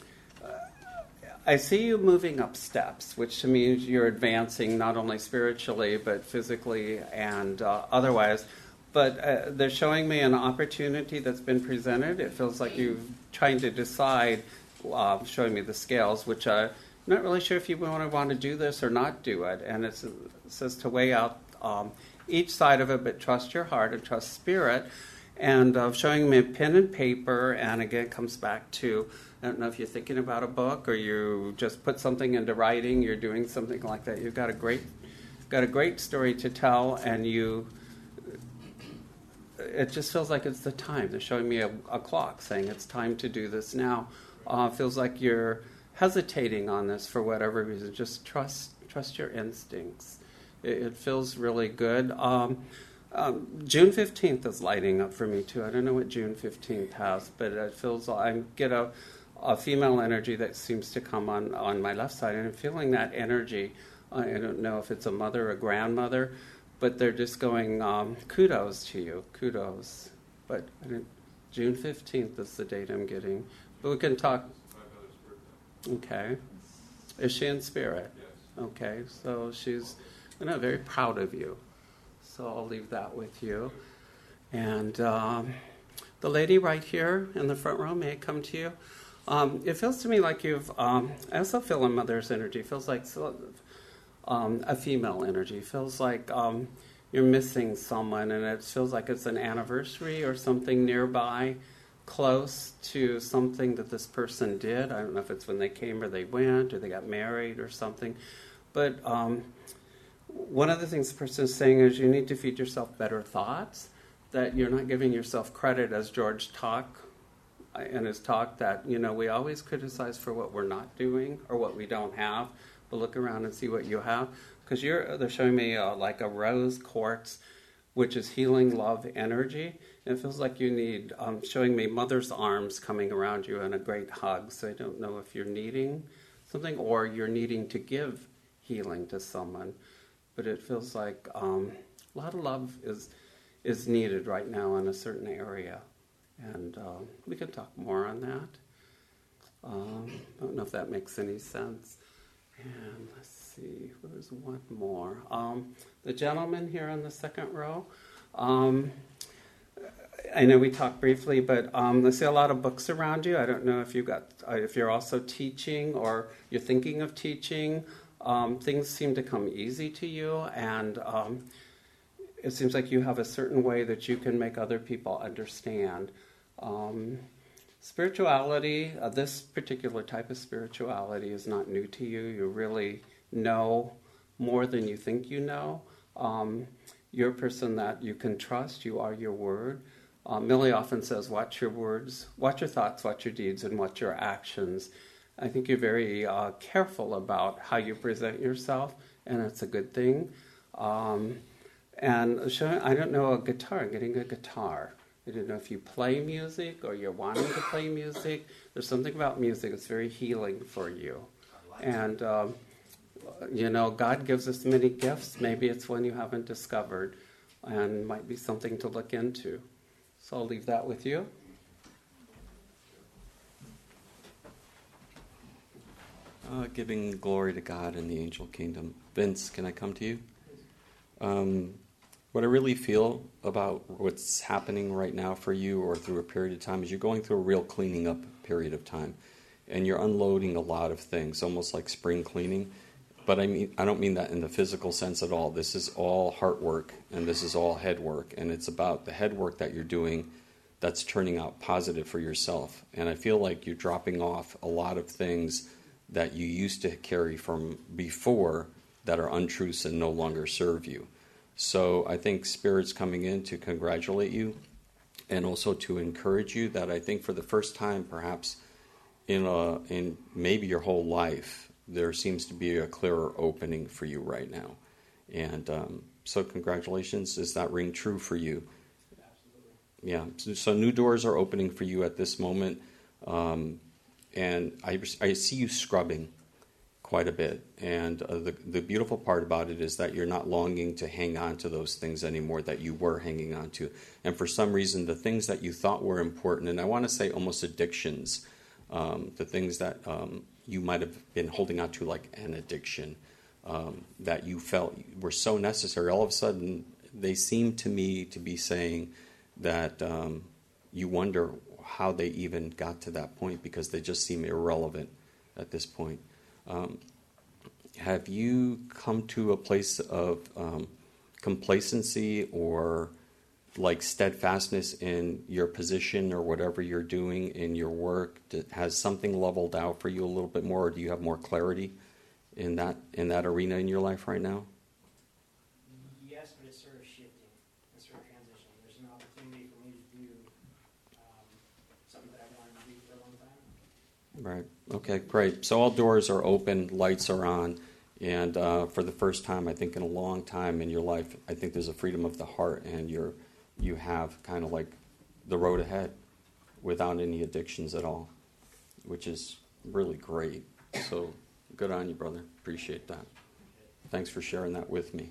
I see you moving up steps, which to me you're advancing not only spiritually but physically and uh, otherwise. But uh, they're showing me an opportunity that's been presented. It feels like you're trying to decide, uh, showing me the scales, which I'm not really sure if you want to want to do this or not do it. And it's, it says to weigh out um, each side of it, but trust your heart and trust spirit. And uh, showing me a pen and paper, and again, it comes back to, I don't know if you're thinking about a book or you just put something into writing, you're doing something like that. You've got a great, got a great story to tell, and you... It just feels like it's the time. They're showing me a, a clock saying it's time to do this now. Uh, feels like you're hesitating on this for whatever reason. Just trust trust your instincts. It, it feels really good. Um, um, June fifteenth is lighting up for me too. I don't know what June fifteenth has, but it feels I get a, a female energy that seems to come on, on my left side, and I'm feeling that energy. I don't know if it's a mother or grandmother, but they're just going, um, kudos to you, kudos. But I didn't, June fifteenth is the date I'm getting. But we can talk. Okay. Is she in spirit? Yes. Okay, so she's and I'm very proud of you. So I'll leave that with you. And um, the lady right here in the front row, may I come to you? Um, it feels to me like you've, um, I also feel a mother's energy. It feels like um, a female energy. It feels like um, you're missing someone, and it feels like it's an anniversary or something nearby, close to something that this person did. I don't know if it's when they came or they went or they got married or something. But um, one of the things the person is saying is you need to feed yourself better thoughts, that you're not giving yourself credit, as George talked in his talk, that, you know, we always criticize for what we're not doing or what we don't have, but look around and see what you have. Because you're, they're showing me uh, like a rose quartz, which is healing love energy. And it feels like you need, um, showing me mother's arms coming around you and a great hug. So I don't know if you're needing something or you're needing to give healing to someone. But it feels like um, a lot of love is is needed right now in a certain area. And uh, we can talk more on that. Um, I don't know if that makes any sense. And let's see, there's one more. Um, the gentleman here on the second row. Um, I know we talked briefly, but um, I see a lot of books around you. I don't know if you got, uh, if you're also teaching or you're thinking of teaching. Um, things seem to come easy to you, and um, it seems like you have a certain way that you can make other people understand. Um, spirituality, uh, this particular type of spirituality is not new to you. You really know more than you think you know. Um, you're a person that you can trust. You are your word. Uh, Millie often says, watch your words, watch your thoughts, watch your deeds, and watch your actions. I think you're very uh, careful about how you present yourself, and it's a good thing. Um, and showing, I don't know, a guitar, getting a guitar. I don't know if you play music or you're wanting to play music. There's something about music that's very healing for you. And, um, you know, God gives us many gifts. Maybe it's one you haven't discovered and might be something to look into. So I'll leave that with you. Uh, giving glory to God in the angel kingdom. Vince, can I come to you? Um, what I really feel about what's happening right now for you or through a period of time is you're going through a real cleaning up period of time. And you're unloading a lot of things, almost like spring cleaning. But I mean, I don't mean that in the physical sense at all. This is all heart work, and this is all head work. And it's about the head work that you're doing that's turning out positive for yourself. And I feel like you're dropping off a lot of things that you used to carry from before that are untruths and no longer serve you. So I think Spirit's coming in to congratulate you and also to encourage you that I think for the first time perhaps in a, in maybe your whole life, there seems to be a clearer opening for you right now. And um, so congratulations. Does that ring true for you? Absolutely. Yeah. So, so new doors are opening for you at this moment. Um, and I, I see you scrubbing quite a bit. And uh, the, the beautiful part about it is that you're not longing to hang on to those things anymore that you were hanging on to. And for some reason, the things that you thought were important, and I want to say almost addictions, um, the things that um, you might have been holding on to like an addiction, um, that you felt were so necessary, all of a sudden they seem to me to be saying that um, you wonder how they even got to that point because they just seem irrelevant at this point. Um, have you come to a place of um, complacency or like steadfastness in your position or whatever you're doing in your work? Has something leveled out for you a little bit more, or do you have more clarity in that in that arena in your life right now? Yes, but it's sort of shifting. It's sort of transitioning. There's an opportunity for me to do um, something that I wanted to do for a long time. Right. Okay, great. So all doors are open, lights are on, and uh, for the first time, I think in a long time in your life, I think there's a freedom of the heart, and you're you have kind of like the road ahead without any addictions at all, which is really great. So good on you, brother. Appreciate that. Thanks for sharing that with me.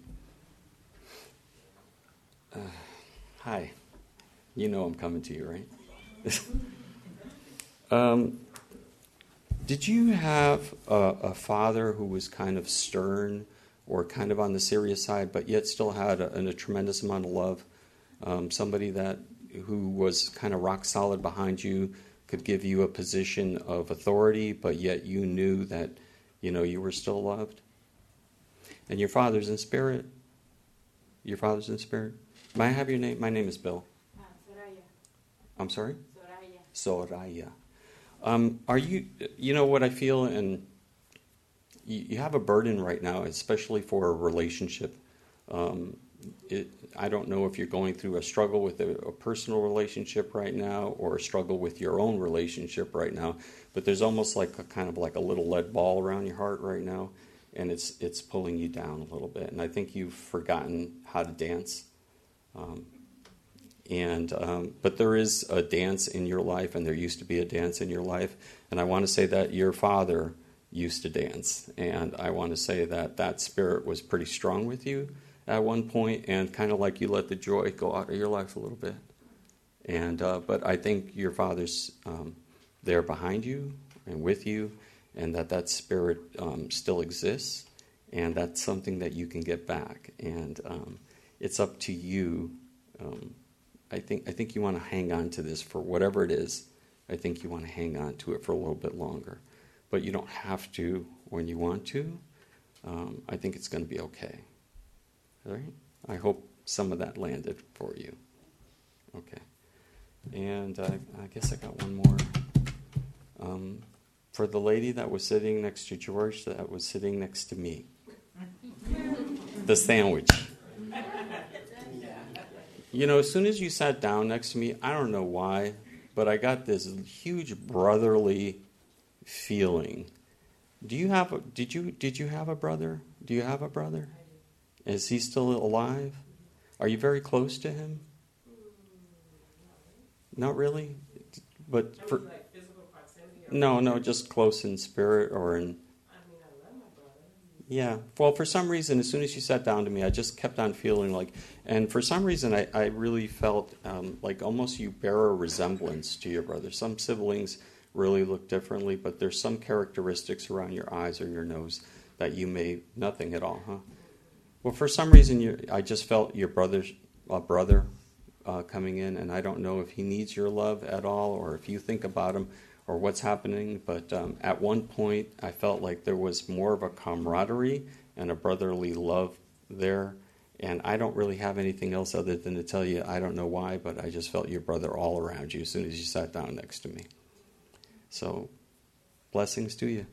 Uh, hi. You know I'm coming to you, right? um. Did you have a, a father who was kind of stern or kind of on the serious side, but yet still had a, a tremendous amount of love. Um, somebody that who was kind of rock solid behind you, could give you a position of authority, but yet you knew that, you know, you were still loved. And your father's in spirit. Your father's in spirit. May I have your name? My name is Bill. Uh, Soraya. I'm sorry? Soraya. Soraya. Um, are you, you know what I feel, and you, you have a burden right now, especially for a relationship. Um, it, I don't know if you're going through a struggle with a, a personal relationship right now or a struggle with your own relationship right now, but there's almost like a kind of like a little lead ball around your heart right now, and it's it's pulling you down a little bit. And I think you've forgotten how to dance. Um, and um, but there is a dance in your life, and there used to be a dance in your life. And I want to say that your father used to dance, and I want to say that that spirit was pretty strong with you at one point, and kind of like you let the joy go out of your life a little bit. And uh, but I think your father's um, there behind you and with you, and that that spirit um, still exists, and that's something that you can get back. And um, it's up to you. Um, I think I think you want to hang on to this for whatever it is. I think you want to hang on to it for a little bit longer, but you don't have to when you want to. Um, I think it's going to be okay. All right? I hope some of that landed for you. Okay. And uh, I guess I got one more. Um, for the lady that was sitting next to George, that was sitting next to me. The sandwich. You know, as soon as you sat down next to me, I don't know why, but I got this huge brotherly feeling. Do you have a, did you did you have a brother? Do you have a brother? Is he still alive? Are you very close to him? Not really? But for, no, no, just close in spirit or in... Yeah. Well, for some reason, as soon as you sat down to me, I just kept on feeling like... And for some reason, I, I really felt um, like almost you bear a resemblance to your brother. Some siblings really look differently, but there's some characteristics around your eyes or your nose that you may... Nothing at all, huh? Well, for some reason, you, I just felt your brother's uh, brother uh, coming in, and I don't know if he needs your love at all or if you think about him or what's happening, but um, at one point, I felt like there was more of a camaraderie and a brotherly love there, and I don't really have anything else other than to tell you, I don't know why, but I just felt your brother all around you as soon as you sat down next to me. So, blessings to you.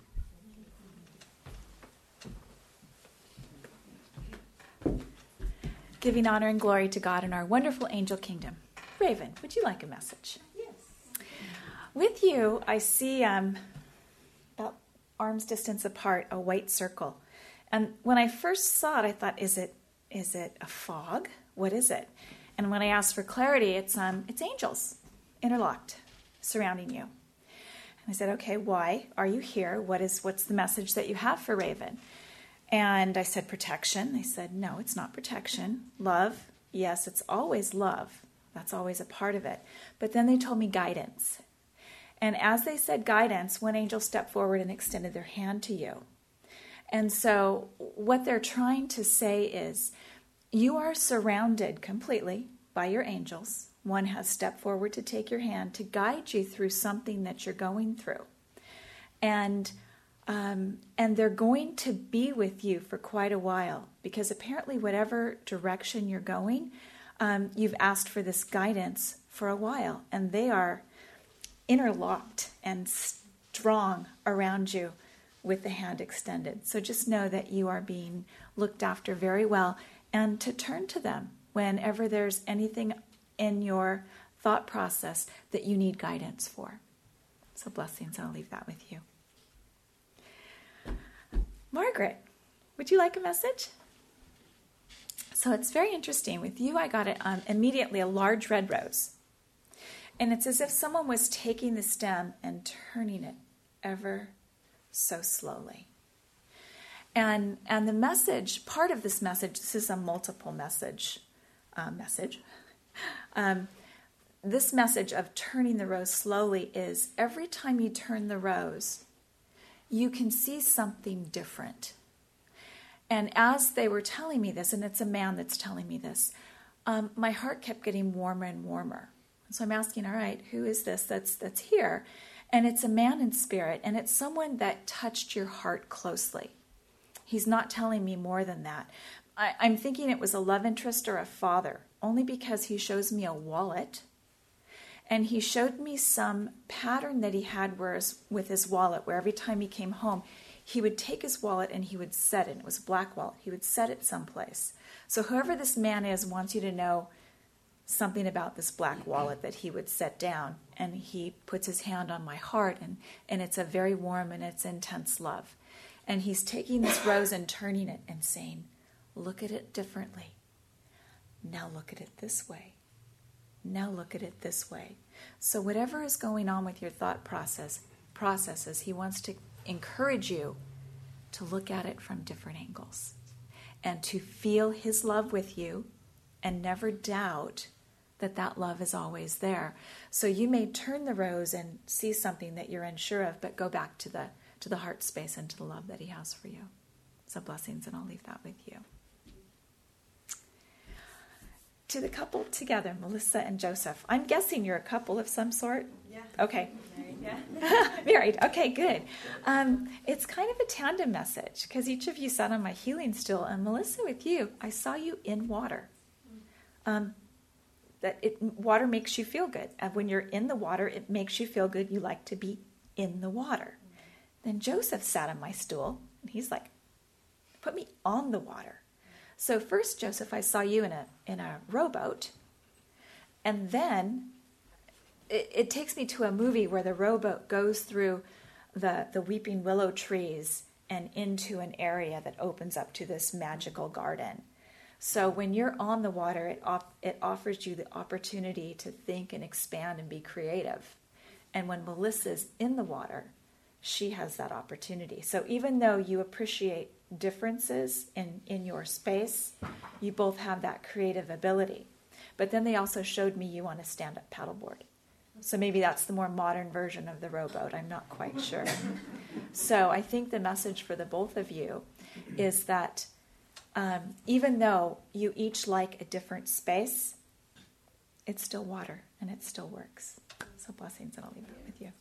Giving honor and glory to God in our wonderful angel kingdom. Raven, would you like a message? Yes. With you, I see um, about arm's distance apart a white circle. And when I first saw it, I thought, is it is it a fog? What is it? And when I asked for clarity, it's um it's angels interlocked surrounding you. And I said, okay, why are you here? What is what's the message that you have for Raven? And I said, protection. They said, no, it's not protection. Love, yes, it's always love. That's always a part of it. But then they told me guidance. And as they said guidance, one angel stepped forward and extended their hand to you. And so what they're trying to say is, you are surrounded completely by your angels. One has stepped forward to take your hand to guide you through something that you're going through. And Um, and they're going to be with you for quite a while, because apparently whatever direction you're going, um, you've asked for this guidance for a while, and they are interlocked and strong around you with the hand extended. So just know that you are being looked after very well, and to turn to them whenever there's anything in your thought process that you need guidance for. So blessings, I'll leave that with you. Margaret, would you like a message? So it's very interesting. With you, I got it um, immediately a large red rose. And it's as if someone was taking the stem and turning it ever so slowly. And and the message, part of this message, this is a multiple message, uh, message. Um, this message of turning the rose slowly is every time you turn the rose, you can see something different. And as they were telling me this, and it's a man that's telling me this, um, my heart kept getting warmer and warmer. So I'm asking, all right, who is this that's that's here? And it's a man in spirit, and it's someone that touched your heart closely. He's not telling me more than that. I, I'm thinking it was a love interest or a father, only because he shows me a wallet, and he showed me some pattern that he had where his, with his wallet, where every time he came home, he would take his wallet and he would set it. It was a black wallet. He would set it someplace. So whoever this man is wants you to know something about this black wallet that he would set down. And he puts his hand on my heart, and, and it's a very warm and it's intense love. And he's taking this rose and turning it and saying, look at it differently. Now look at it this way. Now look at it this way. So whatever is going on with your thought process processes, he wants to encourage you to look at it from different angles and to feel his love with you and never doubt that that love is always there. So you may turn the rose and see something that you're unsure of, but go back to the to the heart space and to the love that he has for you. So blessings, and I'll leave that with you. To the couple together, Melissa and Joseph. I'm guessing you're a couple of some sort? Yeah. Okay. Married, yeah. Married. Okay, good. Um, it's kind of a tandem message because each of you sat on my healing stool, and Melissa, with you, I saw you in water. Um, that it water makes you feel good. And when you're in the water, it makes you feel good. You like to be in the water. Then Joseph sat on my stool, and he's like, put me on the water. So first, Joseph, I saw you in a in a rowboat, and then it, it takes me to a movie where the rowboat goes through the, the weeping willow trees and into an area that opens up to this magical garden. So when you're on the water, it op- it offers you the opportunity to think and expand and be creative. And when Melissa's in the water, she has that opportunity. So even though you appreciate differences in, in your space, you both have that creative ability. But then they also showed me you on a stand-up paddleboard. So maybe that's the more modern version of the rowboat. I'm not quite sure. So I think the message for the both of you is that um, even though you each like a different space, it's still water and it still works. So blessings, and I'll leave it with you.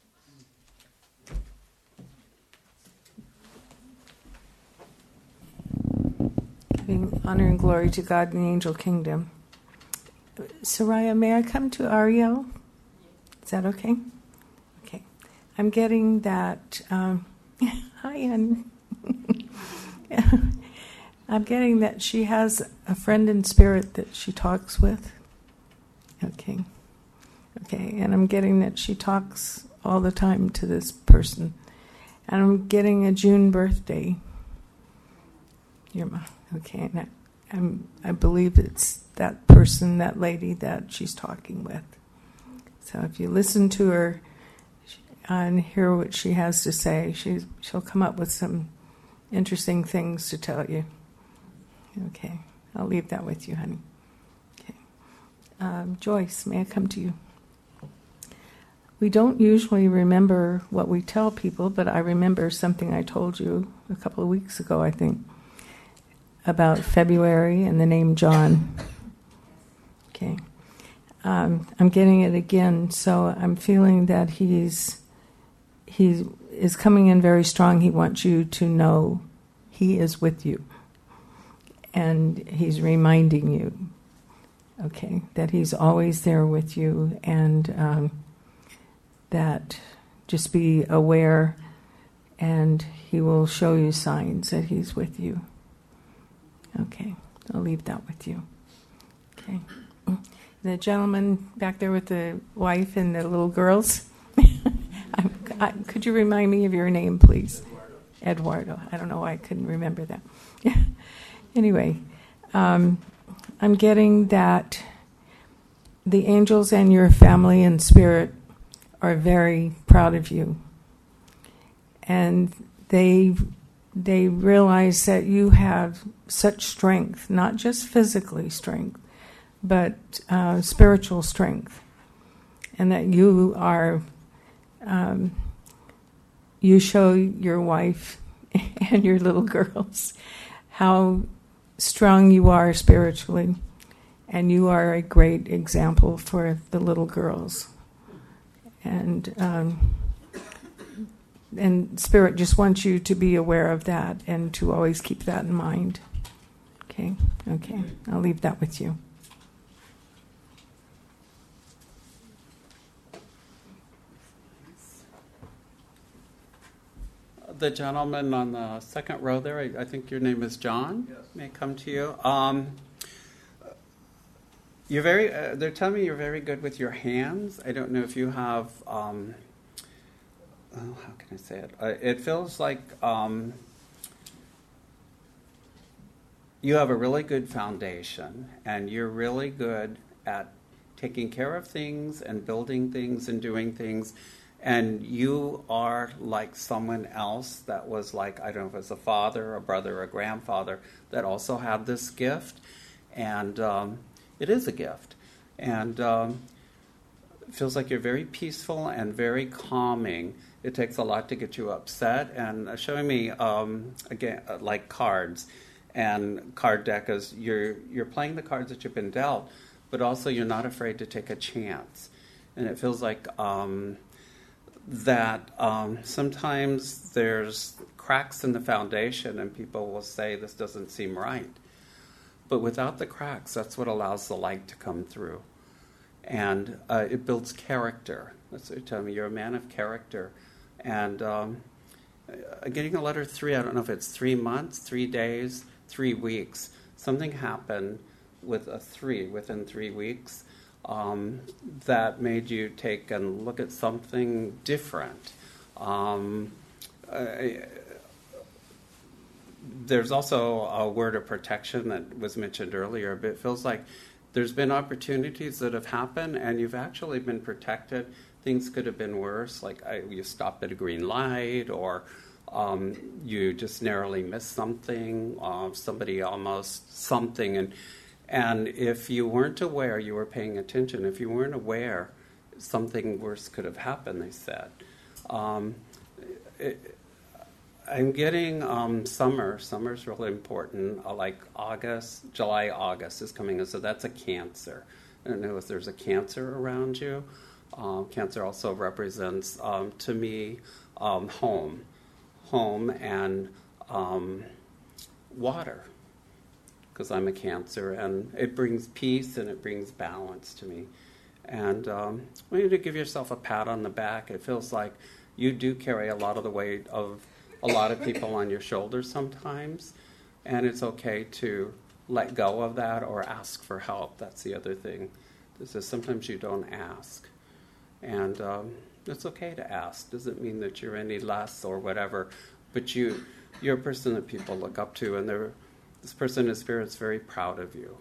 Giving honor and glory to God in the angel kingdom. Soraya, may I come to Ariel? Is that okay? Okay. I'm getting that. Um, hi, Ann. I'm getting that she has a friend in spirit that she talks with. Okay. Okay. And I'm getting that she talks all the time to this person. And I'm getting a June birthday. Your mom. Okay, and I, I'm, I believe it's that person, that lady that she's talking with. So if you listen to her and hear what she has to say, she's, she'll come up with some interesting things to tell you. Okay, I'll leave that with you, honey. Okay, um, Joyce, may I come to you? We don't usually remember what we tell people, but I remember something I told you a couple of weeks ago, I think, about February and the name John. Okay. Um, I'm getting it again, so I'm feeling that he's he is coming in very strong. He wants you to know he is with you. And he's reminding you, okay, that he's always there with you, and um, that just be aware, and he will show you signs that he's with you. Okay, I'll leave that with you. Okay. The gentleman back there with the wife and the little girls, I, I, could you remind me of your name, please? Eduardo. Eduardo. I don't know why I couldn't remember that. Anyway, um, I'm getting that the angels and your family and spirit are very proud of you. And they they realize that you have such strength, not just physically strength, but uh, spiritual strength. And that you are, um, you show your wife and your little girls how strong you are spiritually, and you are a great example for the little girls. And um, and Spirit just wants you to be aware of that and to always keep that in mind. Okay, okay, I'll leave that with you. The gentleman on the second row there, I, I think your name is John. Yes. May I come to you? Um, you're very. Uh, they're telling me you're very good with your hands. I don't know if you have. Um, oh, how can I say it? Uh, it feels like um, you have a really good foundation, and you're really good at taking care of things and building things and doing things. And you are like someone else that was like, I don't know if it was a father, a brother, a grandfather, that also had this gift. And um, it is a gift. And um, it feels like you're very peaceful and very calming. It takes a lot to get you upset. And uh, showing me, um, again, uh, like cards and card deck is you're, you're playing the cards that you've been dealt, but also you're not afraid to take a chance. And it feels like... Um, that um, sometimes there's cracks in the foundation and people will say this doesn't seem right. But without the cracks, that's what allows the light to come through. And uh, it builds character. That's what you're telling me. You're a man of character. And um, getting a letter three, I don't know if it's three months, three days, three weeks. Something happened with a three within three weeks. Um, that made you take and look at something different. Um, I, there's also a word of protection that was mentioned earlier, but it feels like there's been opportunities that have happened and you've actually been protected. Things could have been worse, like I, you stopped at a green light or um, you just narrowly missed something, uh, somebody almost something, and And if you weren't aware, you were paying attention. If you weren't aware, something worse could have happened, they said. Um, it, I'm getting um, summer. Summer's really important. Uh, like August, July, August is coming in. So that's a Cancer. I don't know if there's a Cancer around you. Um, cancer also represents, um, to me, um, home. Home and um, water. Because I'm a Cancer, and it brings peace and it brings balance to me. And um, I want you to give yourself a pat on the back. It feels like you do carry a lot of the weight of a lot of people on your shoulders sometimes, and it's okay to let go of that or ask for help. That's the other thing. This is sometimes you don't ask, and um, it's okay to ask. Doesn't mean that you're any less or whatever, but you you're a person that people look up to, and they're this person in spirit's very proud of you.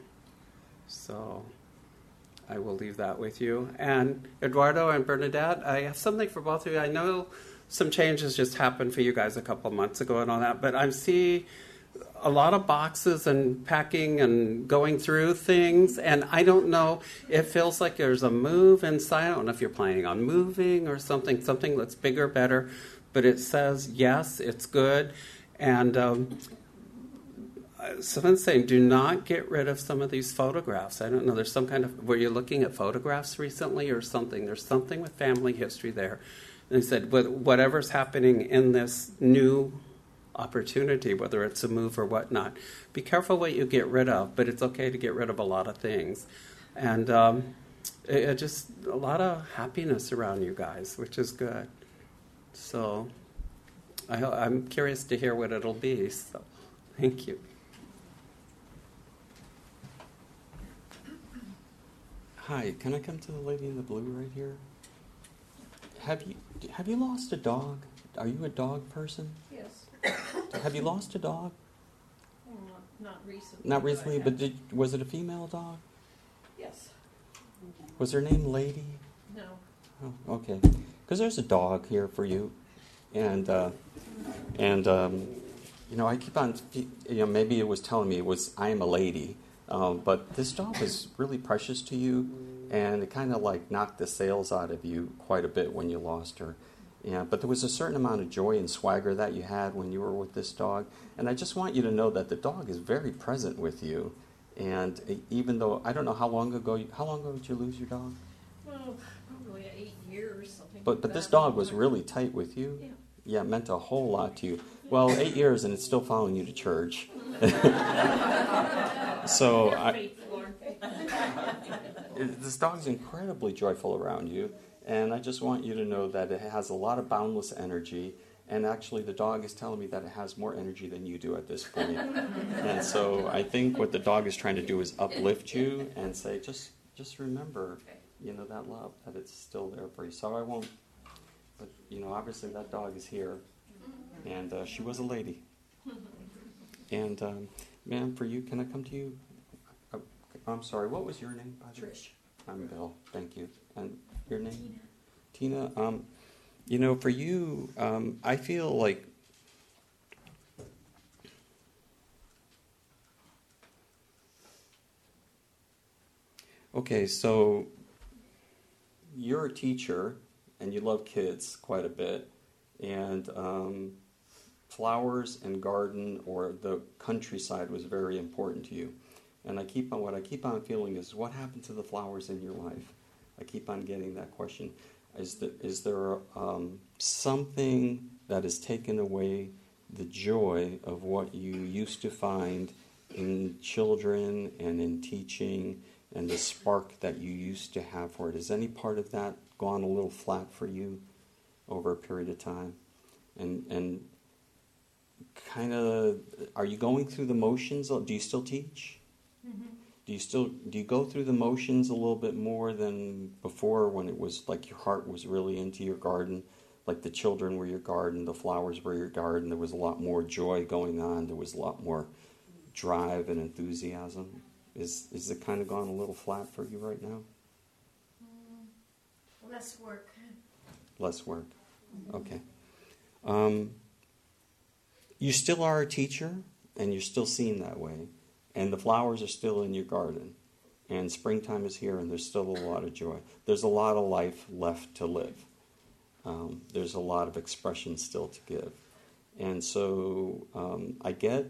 So I will leave that with you. And Eduardo and Bernadette, I have something for both of you. I know some changes just happened for you guys a couple months ago and all that, but I see a lot of boxes and packing and going through things, and I don't know, it feels like there's a move inside. I don't know if you're planning on moving or something, something that's bigger, better, but it says, yes, it's good. And um, someone's saying, do not get rid of some of these photographs. I don't know, there's some kind of, were you looking at photographs recently or something? There's something with family history there. And they said, whatever's happening in this new opportunity, whether it's a move or whatnot, be careful what you get rid of, but it's okay to get rid of a lot of things. And um, it, it just, a lot of happiness around you guys, which is good. So I, I'm curious to hear what it'll be. So thank you. Hi, can I come to the lady in the blue right here? Have you have you lost a dog? Are you a dog person? Yes. Have you lost a dog? Well, not, not recently. Not recently, but, but did, was it a female dog? Yes. Was her name Lady? No. Oh, okay. Because there's a dog here for you, and uh, and um, you know I keep on, you know, maybe it was telling me it was I am a lady. Um, but this dog was really precious to you, and it kind of like knocked the sails out of you quite a bit when you lost her. Yeah, but there was a certain amount of joy and swagger that you had when you were with this dog. And I just want you to know that the dog is very present with you. And even though, I don't know how long ago, you, how long ago did you lose your dog? Well, probably eight years, something But like but that. this dog was really tight with you? Yeah. Yeah, it meant a whole lot to you. Well, eight years and it's still following you to church. So I, this dog's incredibly joyful around you. And I just want you to know that it has a lot of boundless energy. And actually, the dog is telling me that it has more energy than you do at this point. And so I think what the dog is trying to do is uplift you and say, just just remember, you know, that love, that it's still there for you. So I won't, but, you know, obviously that dog is here. And uh, she was a lady. And, um, ma'am, for you, can I come to you? Uh, I'm sorry, what was your name? Trish. I'm Bill, thank you. And your name? Tina. Tina, um, you know, for you, um, I feel like okay, so you're a teacher and you love kids quite a bit, and um, flowers and garden or the countryside was very important to you. And I keep on what I keep on feeling is, what happened to the flowers in your life? I keep on getting that question. Is there, is there um, something that has taken away the joy of what you used to find in children and in teaching and the spark that you used to have for it? Has any part of that gone a little flat for you over a period of time? And and kind of, are you going through the motions? Do you still teach? Mm-hmm. Do you still do you go through the motions a little bit more than before, when it was like your heart was really into your garden, like the children were your garden, the flowers were your garden? There was a lot more joy going on. There was a lot more drive and enthusiasm. Is is it kind of gone a little flat for you right now? Mm, less work. Less work. Okay. Um, you still are a teacher, and you're still seen that way. And the flowers are still in your garden. And springtime is here, and there's still a lot of joy. There's a lot of life left to live. Um, there's a lot of expression still to give. And so um, I get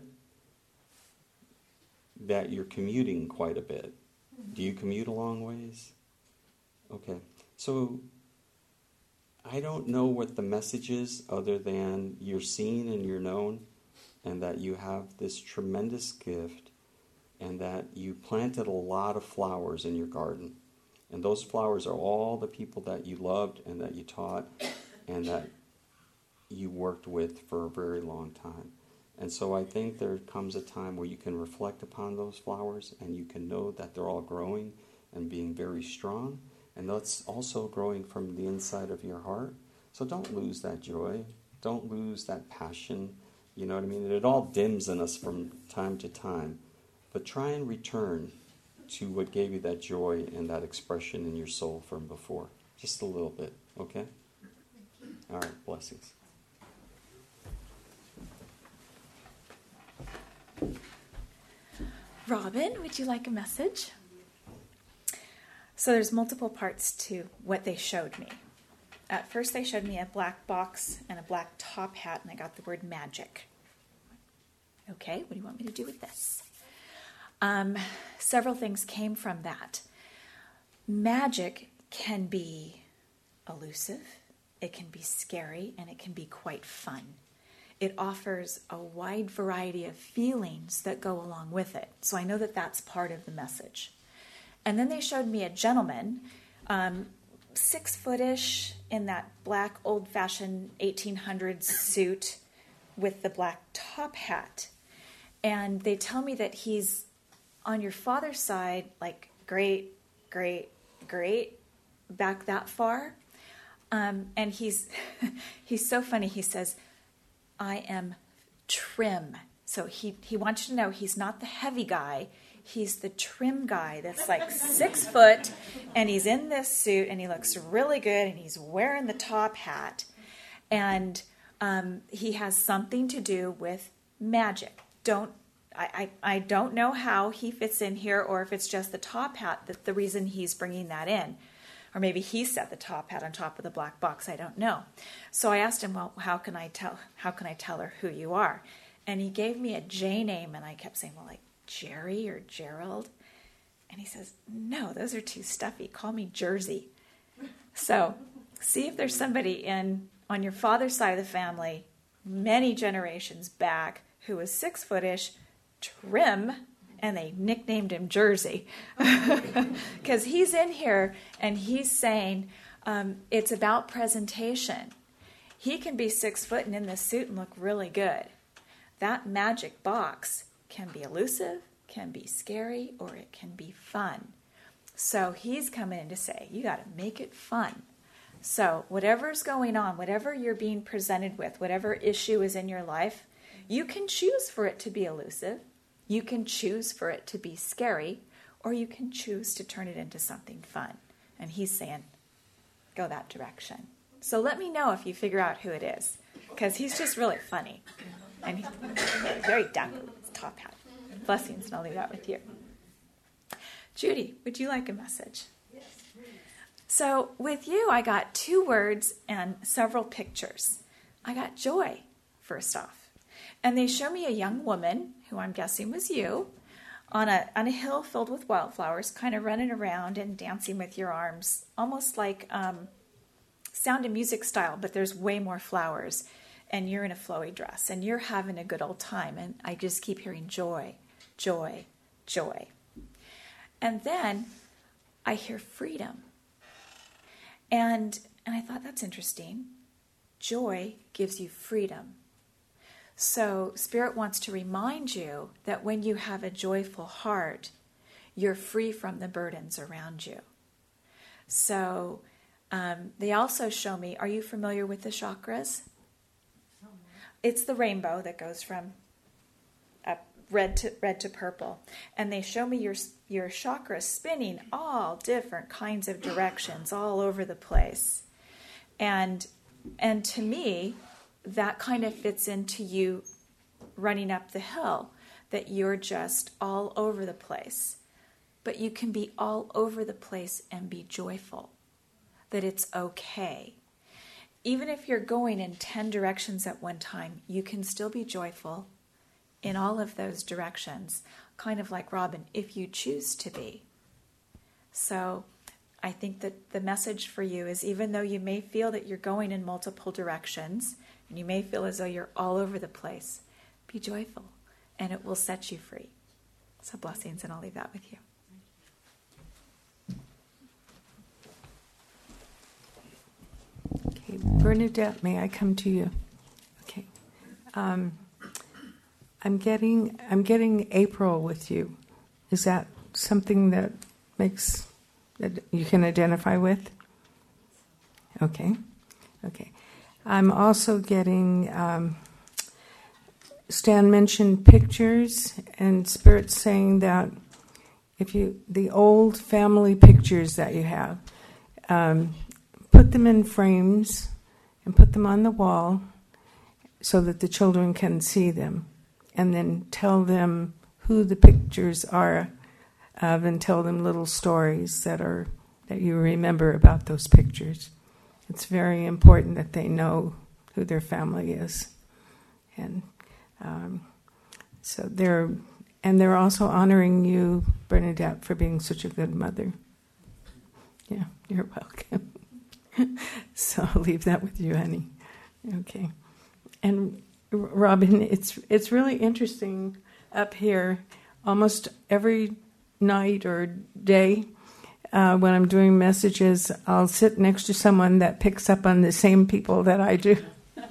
that you're commuting quite a bit. Do you commute a long ways? Okay. So I don't know what the message is other than you're seen and you're known, and that you have this tremendous gift, and that you planted a lot of flowers in your garden. And those flowers are all the people that you loved and that you taught and that you worked with for a very long time. And so I think there comes a time where you can reflect upon those flowers and you can know that they're all growing and being very strong. And that's also growing from the inside of your heart. So don't lose that joy. Don't lose that passion. You know what I mean? It all dims in us from time to time. But try and return to what gave you that joy and that expression in your soul from before. Just a little bit, okay? All right, blessings. Robin, would you like a message? So there's multiple parts to what they showed me. At first they showed me a black box and a black top hat, and I got the word magic. Okay, what do you want me to do with this? Um, several things came from that. Magic can be elusive, it can be scary, and it can be quite fun. It offers a wide variety of feelings that go along with it. So I know that that's part of the message. And then they showed me a gentleman, um, six-footish, in that black old-fashioned eighteen hundreds suit with the black top hat. And they tell me that he's on your father's side, like great, great, great, back that far. Um, and he's he's so funny. He says, I am trim. So he, he wants you to know he's not the heavy guy. He's the trim guy that's like six foot, and he's in this suit, and he looks really good, and he's wearing the top hat. And um, he has something to do with magic. Don't I, I, I don't know how he fits in here, or if it's just the top hat that's the reason he's bringing that in. Or maybe he set the top hat on top of the black box. I don't know. So I asked him, well, how can I tell, how can I tell her who you are? And he gave me a J name, and I kept saying, well, like Jerry or Gerald. And he says, no, those are too stuffy. Call me Jersey. So see if there's somebody in on your father's side of the family, many generations back, who was six-footish, trim, and they nicknamed him Jersey. Because he's in here, and he's saying um, it's about presentation. He can be six foot and in this suit and look really good. That magic box can be elusive, can be scary, or it can be fun. So he's coming in to say, you got to make it fun. So whatever's going on, whatever you're being presented with, whatever issue is in your life, you can choose for it to be elusive, you can choose for it to be scary, or you can choose to turn it into something fun. And he's saying, go that direction. So let me know if you figure out who it is, because he's just really funny. And he's very dapper with his top hat. Blessings, and I'll leave that with you. Judy, would you like a message? Yes. So with you, I got two words and several pictures. I got joy, first off. And they show me a young woman, who I'm guessing was you, on a on a hill filled with wildflowers, kind of running around and dancing with your arms, almost like um, Sound and Music style, but there's way more flowers. And you're in a flowy dress, and you're having a good old time. And I just keep hearing joy, joy, joy. And then I hear freedom. And and I thought, that's interesting. Joy gives you freedom. So Spirit wants to remind you that when you have a joyful heart, you're free from the burdens around you. So um, they also show me, are you familiar with the chakras? It's the rainbow that goes from up red to red to purple. And they show me your your chakras spinning all different kinds of directions all over the place. And and to me, that kind of fits into you running up the hill, that you're just all over the place. But you can be all over the place and be joyful, that it's okay. Even if you're going in ten directions at one time, you can still be joyful in all of those directions, kind of like Robin, if you choose to be. So I think that the message for you is, even though you may feel that you're going in multiple directions, and you may feel as though you're all over the place, be joyful, and it will set you free. So blessings, and I'll leave that with you. Okay, Bernadette, may I come to you? Okay. Um, I'm getting I'm getting April with you. Is that something that makes that you can identify with? Okay. Okay. I'm also getting um, Stan mentioned pictures, and Spirit saying that if you the old family pictures that you have, um, put them in frames and put them on the wall so that the children can see them, and then tell them who the pictures are of, and tell them little stories that are that you remember about those pictures. It's very important that they know who their family is, and um, so they're and they're also honoring you, Bernadette, for being such a good mother. Yeah, you're welcome. So I'll leave that with you, honey. Okay. And Robin, it's it's really interesting up here. Almost every night or day, uh, when I'm doing messages, I'll sit next to someone that picks up on the same people that I do.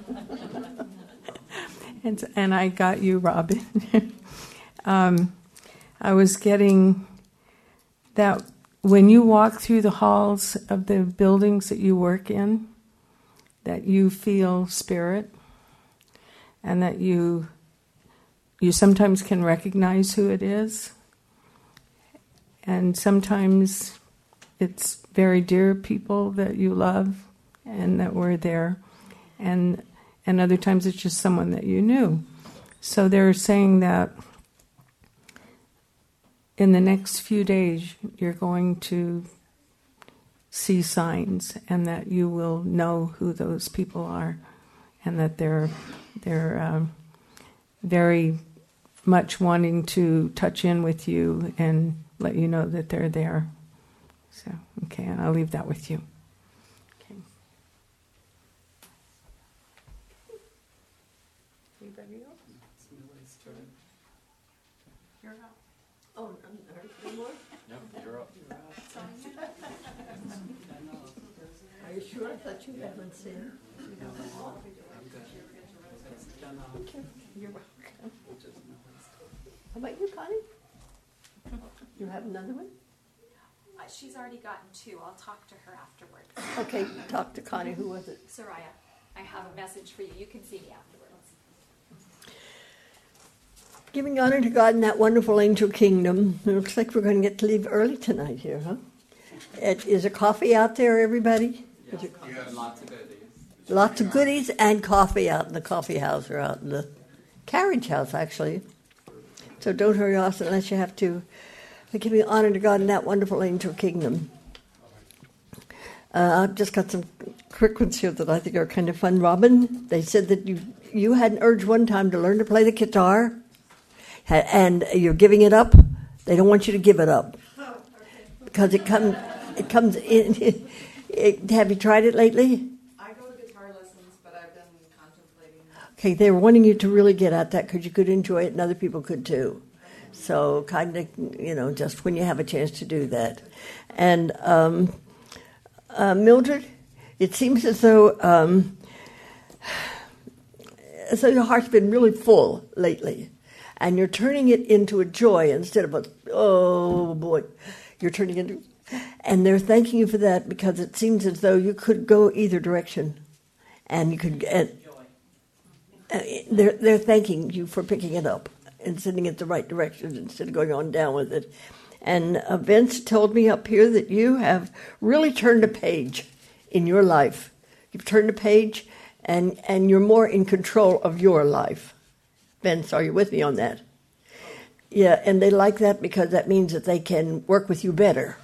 and and I got you, Robin. um, I was getting that. When you walk through the halls of the buildings that you work in, that you feel Spirit, and that you you sometimes can recognize who it is, and sometimes it's very dear people that you love and that were there, and and other times it's just someone that you knew. So they're saying that in the next few days, you're going to see signs, and that you will know who those people are, and that they're they're um, very much wanting to touch in with you and let you know that they're there. So, okay, and I'll leave that with you. Okay. Anybody else? It's Millie's turn. You're up. Oh, I'm no more? No, you're up. Are you sure? I thought you haven't seen. Okay, you're welcome. How about you, Connie? You have another one? Uh, she's already gotten two. I'll talk to her afterwards. Okay, talk to Connie. Who was it? Soraya, I have a message for you. You can see me afterwards. Giving honor to God in that wonderful angel kingdom. It looks like we're going to get to leave early tonight here, huh? It, is there coffee out there, everybody? Yes, yes. Lots of goodies. Lots of goodies and coffee out in the coffee house or out in the carriage house, actually. So don't hurry off unless you have to. We're giving honor to God in that wonderful angel kingdom. Uh, I've just got some quick ones here that I think are kind of fun. Robin, they said that you you had an urge one time to learn to play the guitar, and you're giving it up. They don't want you to give it up because it comes it comes in. It, it, have you tried it lately? I go to guitar lessons, but I've been contemplating. Okay, they were wanting you to really get at that because you could enjoy it and other people could too. So kind of, you know, just when you have a chance to do that. And um, uh, Mildred, it seems as though um, as though your heart's been really full lately, and you're turning it into a joy instead of a, oh boy, you're turning it into, and they're thanking you for that because it seems as though you could go either direction, and you could get, uh, they're, they're thanking you for picking it up and sending it the right direction instead of going on down with it. And uh, Vince told me up here that you have really turned a page in your life. You've turned a page, and, and you're more in control of your life. Vince, are you with me on that? Yeah, and they like that because that means that they can work with you better.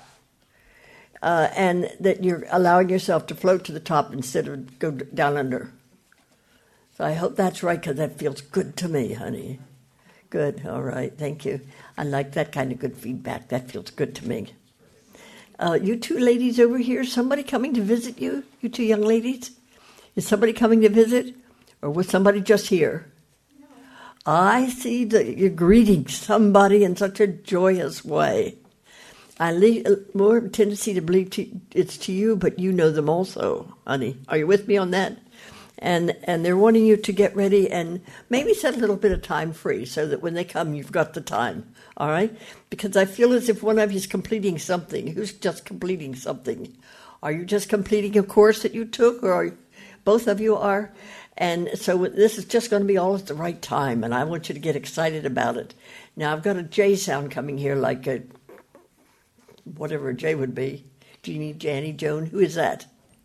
Uh, and that you're allowing yourself to float to the top instead of go down under. So I hope that's right because that feels good to me, honey. Good, all right, thank you. I like that kind of good feedback. That feels good to me. Uh, you two ladies over here, somebody coming to visit you? You two young ladies? Is somebody coming to visit? Or was somebody just here? No. I see that you're greeting somebody in such a joyous way. I leave, more tendency to believe to, it's to you, but you know them also, honey. Are you with me on that? And and they're wanting you to get ready and maybe set a little bit of time free so that when they come, you've got the time, all right? Because I feel as if one of you is completing something. Who's just completing something? Are you just completing a course that you took, or are you, both of you are? And so this is just going to be all at the right time, and I want you to get excited about it. Now, I've got a J sound coming here, like a, whatever a J would be. Jeannie, Janny, Joan, who is that?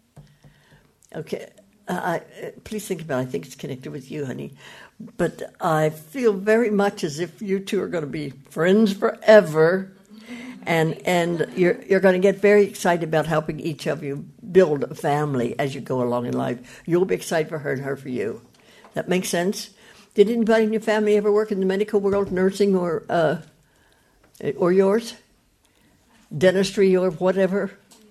Okay. Uh, I, please think about it. I think it's connected with you, honey. But I feel very much as if you two are going to be friends forever, and and you're you're going to get very excited about helping each of you build a family as you go along in life. You'll be excited for her and her for you. That makes sense? Did anybody in your family ever work in the medical world, nursing or uh, or yours? Dentistry or whatever?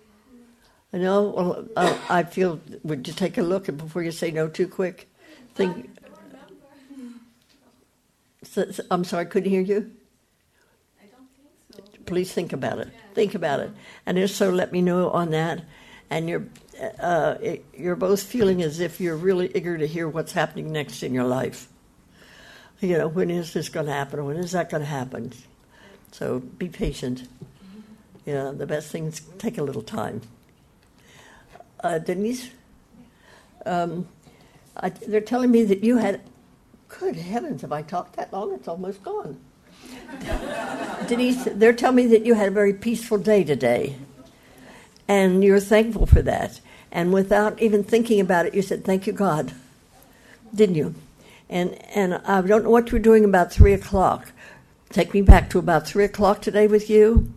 No, well, uh, I feel, would you take a look and before you say no too quick? Think. So, so, I'm sorry, I couldn't hear you? I don't think so. Please think about it. Think about it. And if so, let me know on that. And you're, uh, it, you're both feeling as if you're really eager to hear what's happening next in your life. You know, when is this going to happen? When is that going to happen? So be patient. You know, the best things take a little time. Uh, Denise, um, I, they're telling me that you had, good heavens, have I talked that long? It's almost gone. Denise, they're telling me that you had a very peaceful day today, and you're thankful for that. And without even thinking about it, you said, thank you, God, didn't you? And and I don't know what you were doing about three o'clock. Take me back to about three o'clock today with you.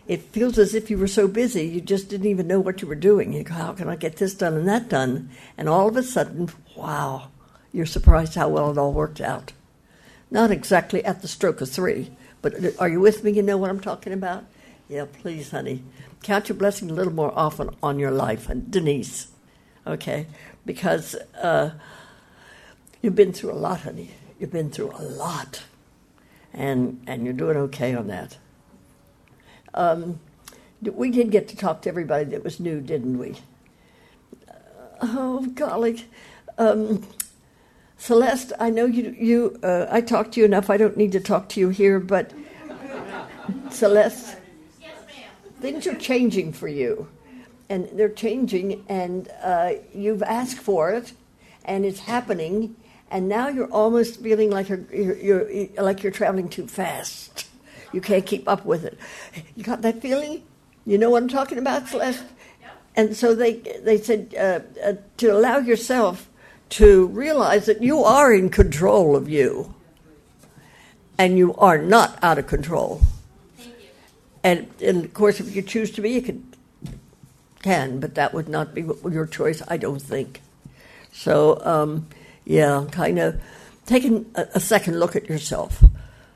it feels as if you were so busy you just didn't even know what you were doing. You go, how can I get this done and that done? And all of a sudden, wow, you're surprised how well it all worked out. Not exactly at the stroke of three, but are you with me? You know what I'm talking about? Yeah, please, honey. Count your blessing a little more often on your life. And Denise, okay? Because uh, you've been through a lot, honey. You've been through a lot. And and you're doing okay on that. Um, we did get to talk to everybody that was new, didn't we? Uh, oh, golly. Um, Celeste, I know you, you uh, I talked to you enough. I don't need to talk to you here, but Celeste, Yes, ma'am. things are changing for you. And they're changing, and uh, you've asked for it, and it's happening, and now you're almost feeling like you're, you're, you're like you're traveling too fast. You can't keep up with it. You got that feeling? You know what I'm talking about, Celeste? And so they they said uh, uh, to allow yourself to realize that you are in control of you, and you are not out of control. Thank you. And, and of course, if you choose to be, you can, can, but that would not be your choice, I don't think. So, um, yeah, kind of taking a, a second look at yourself.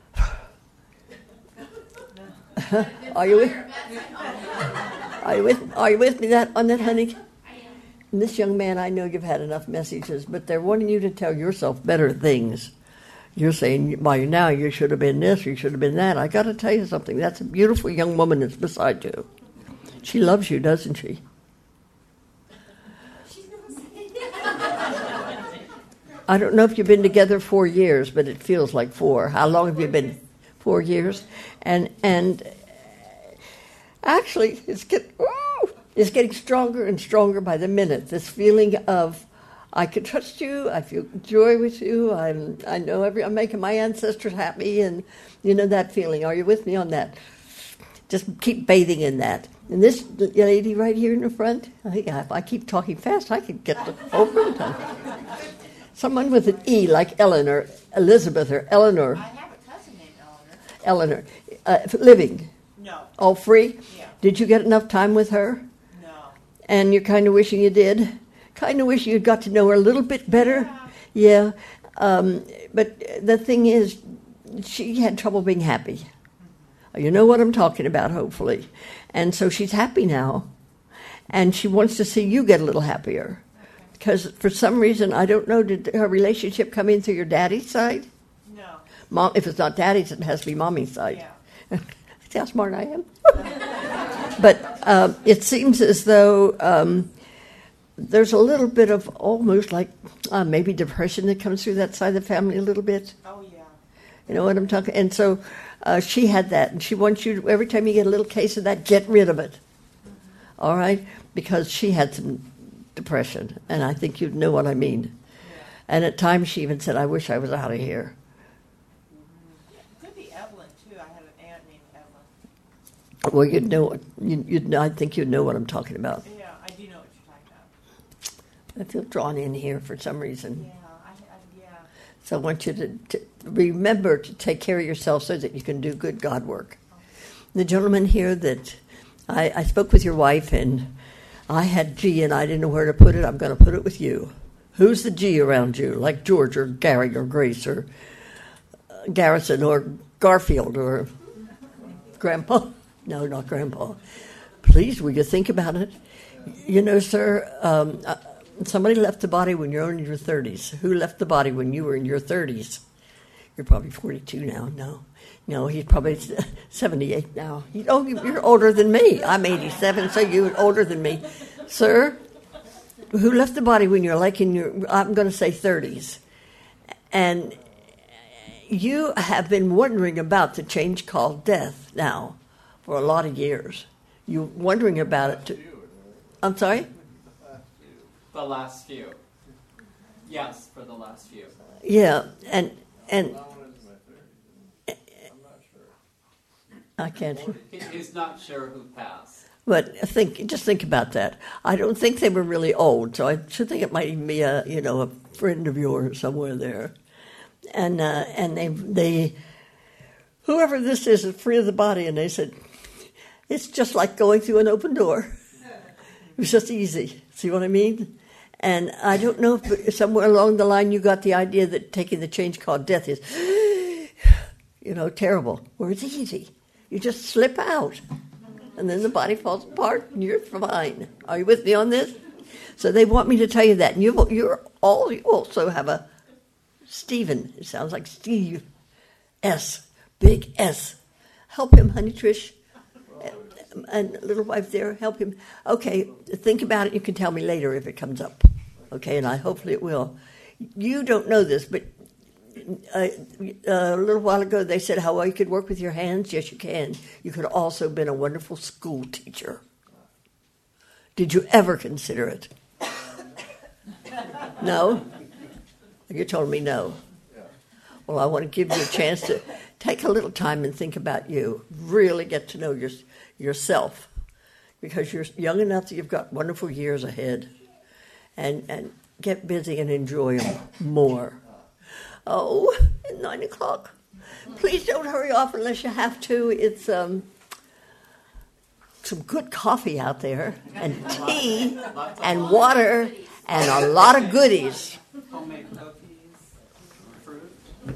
Are you with? Are you with? Are you with me that on that, honey? And this young man, I know you've had enough messages, but they're wanting you to tell yourself better things. You're saying, by now you should have been this, you should have been that. I got to tell you something. That's a beautiful young woman that's beside you. She loves you, doesn't she? I don't know if you've been together four years, but it feels like four. How long have you been? Four years, and and actually, it's get woo, it's getting stronger and stronger by the minute. This feeling of I can trust you, I feel joy with you. I'm I know every I'm making my ancestors happy, and you know that feeling. Are you with me on that? Just keep bathing in that. And this lady right here in the front, I think if I keep talking fast, I could get the whole room done. Someone with an E, like Eleanor, Elizabeth, or Eleanor. I have a cousin named Eleanor. Eleanor, uh, living. No. All free? Yeah. Did you get enough time with her? No. And you're kind of wishing you did? Kind of wish you'd got to know her a little bit better? Yeah. yeah. Um, but the thing is, she had trouble being happy. Mm-hmm. You know what I'm talking about, hopefully. And so she's happy now. And she wants to see you get a little happier. Because for some reason, I don't know, did her relationship come in through your daddy's side? No. Mom, if it's not daddy's, it has to be mommy's side. Yeah. See how smart I am? But uh, it seems as though um, there's a little bit of almost like uh, maybe depression that comes through that side of the family a little bit. Oh, yeah. You know what I'm talking? And so uh, she had that, and she wants you to, every time you get a little case of that, get rid of it. Mm-hmm. All right? Because she had some depression, and I think you'd know what I mean. Yeah. And at times she even said, I wish I was out of here. Mm-hmm. Could be Evelyn, too. I had an aunt named Evelyn. Well, you'd know, you, you'd, I think you'd know what I'm talking about. Yeah, I do know what you're talking about. I feel drawn in here for some reason. Yeah, I, I, yeah. So I want you to, to remember to take care of yourself so that you can do good God work. Okay. The gentleman here that I, I spoke with your wife, and I had G and I didn't know where to put it. I'm going to put it with you. Who's the G around you? Like George or Gary or Grace or uh, Garrison or Garfield or Grandpa? No, not Grandpa. Please, will you think about it? You know, sir, um, uh, somebody left the body when you're in your thirties. Who left the body when you were in your thirties? You're probably forty-two now. No. No, he's probably seventy-eight now. He, oh, you're older than me. I'm eighty-seven, so you're older than me. Sir, who left the body when you're like in your, I'm going to say thirties. And you have been wondering about the change called death now for a lot of years. You're wondering about it. To, I'm sorry? The last few. Yes, for the last few. Yeah, and and I can't. He's not sure who passed. But think, just think about that. I don't think they were really old, so I should think it might even be a, you know, a friend of yours somewhere there. And uh, and they they, whoever this is, is free of the body, and they said, It's just like going through an open door. It was just easy. See what I mean? And I don't know if somewhere along the line you got the idea that taking the change called death is, you know, terrible. Where it's easy. You just slip out. And then the body falls apart and you're fine. Are you with me on this? So they want me to tell you that. And you you're all, you also have a Stephen. It sounds like Steve. S. Big S. Help him, honey, Trish. And little wife there, help him. Okay, think about it. You can tell me later if it comes up. Okay, and I hopefully it will. You don't know this, but uh, a little while ago they said how well you could work with your hands. Yes, you can. You could also have been a wonderful school teacher. Did you ever consider it? No? You told me no. Well, I want to give you a chance to take a little time and think about you. Really get to know your, yourself. Because you're young enough that you've got wonderful years ahead. And and get busy and enjoy them more. Oh, at nine o'clock. Please don't hurry off unless you have to. It's um, some good coffee out there, and tea, and water, and a lot of goodies. Homemade cookies, fruit.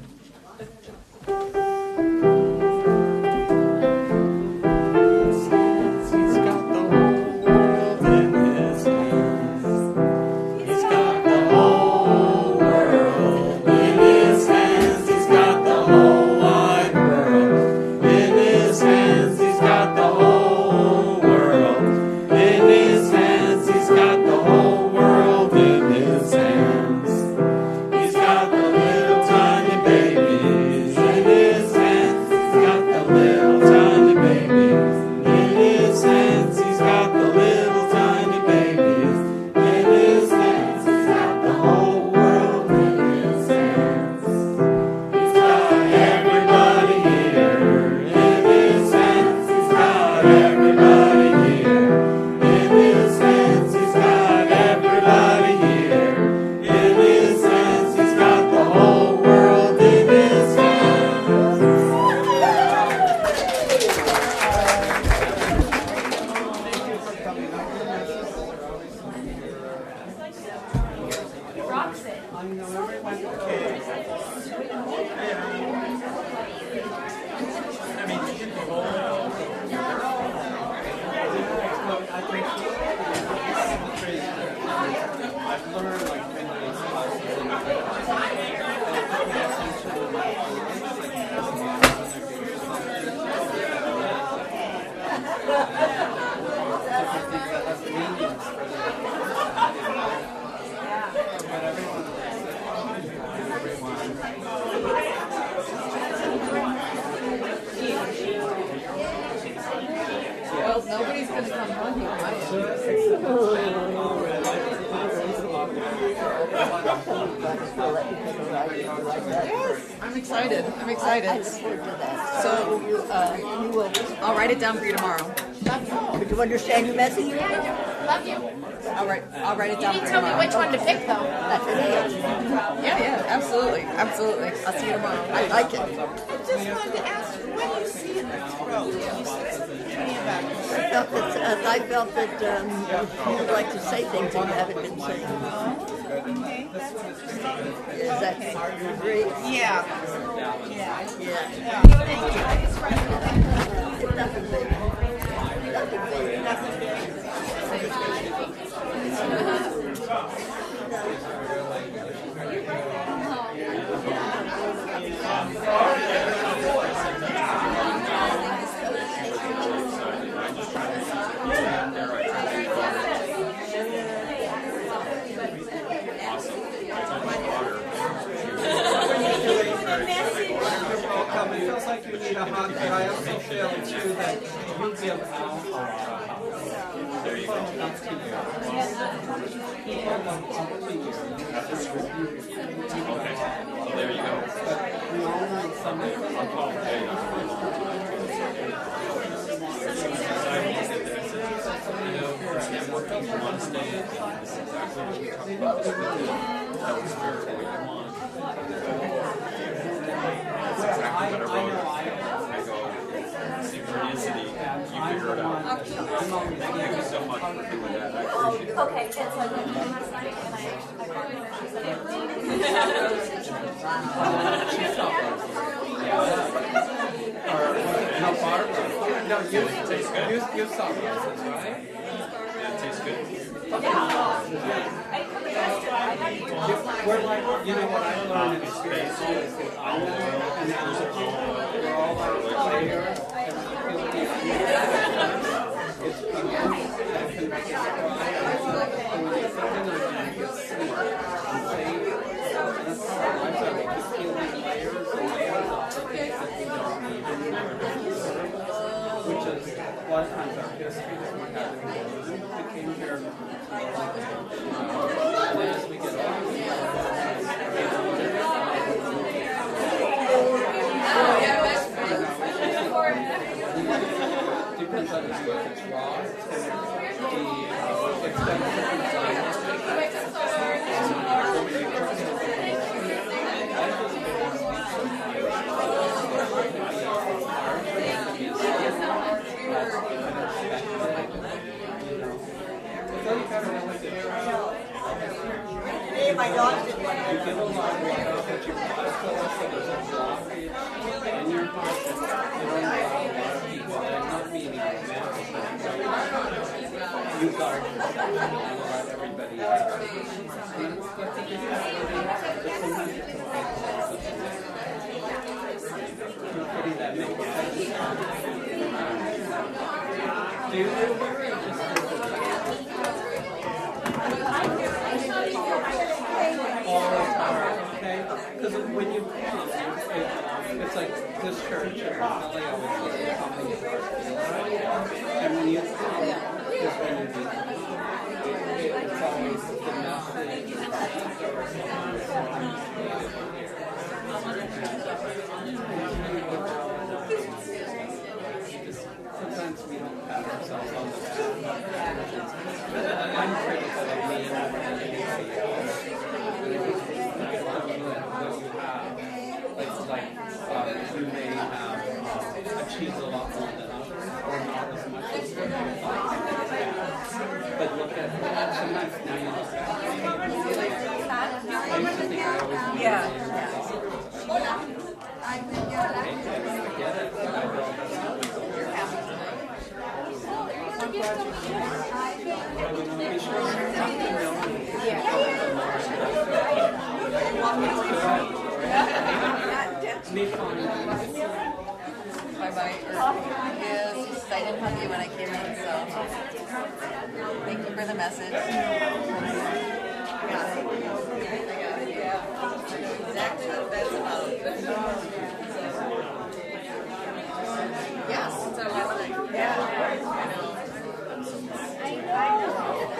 Well, nobody's going to come home here, right? Yes, I'm excited. I'm excited. I look forward to that. So, you, uh, you will. I'll write it down for you tomorrow. Did you understand your message? Yeah, I do. Love you. I'll write. I'll write it You down. didn't for you tell me tomorrow. which one to pick, though. That's it. Yeah, yeah, absolutely, absolutely. I'll see you tomorrow. I like it. I just wanted to ask, what do you see in the throat? You said something to me about I felt that, uh, I felt that um, you would like to say things that you haven't been saying. Okay, that's Is that, you agree? Yeah. Yeah. Yeah. Thank you. I just read It's nothing big. Nothing big. nothing big. Welcome. It feels like you need a hug, but I also feel too that you give out. There you go. There you go. We all need somebody. Synchronicity. You figure it out. Thank you so much for doing that. I appreciate it. Okay, it's like last night, and I I called her and she said it. No, Barbara. No, you taste good. You, you saw glasses, right? Yeah, it tastes good. We're like, you know what I learned in space is that olive oil and there's we're all like players. It's people that can make it dry. And when it's something like that, it's smart. And say, that's how our lives are. We keep peeling layers and layers off the things that we don't need anymore. Which is, a lot of times our history that we have in the world became here. And as we get older, we depends on if it's raw, it's going to be uh, expensive. Hey, my dog did one. You get a lot of water, but you process it, so there's a blockage in your heart that you don't allow a lot of people, and I'm not meaning romantic, you guard yourself and not let everybody else. And it's good to be but sometimes it's okay. You're putting that make sense. Do you live here or just because when you come, it, it's like this church in Philly always says come and and when you come, is when you meet. It's always the message. Sometimes we don't pat ourselves on the back. I'm critical of me more than anybody else. It's like um, you may have uh, achieved a lot more than others, or not as much as what you would like. But look at sometimes now you look at I used to think I always knew Yeah. I get it, but I don't. I'm glad you're here. Be sure you have to know me. My bite is, I didn't hug you when I came in, so thank you for the message. I got it. I got it, yeah. I know exactly what that's about. Yes, so I was like, yeah, I know. I know.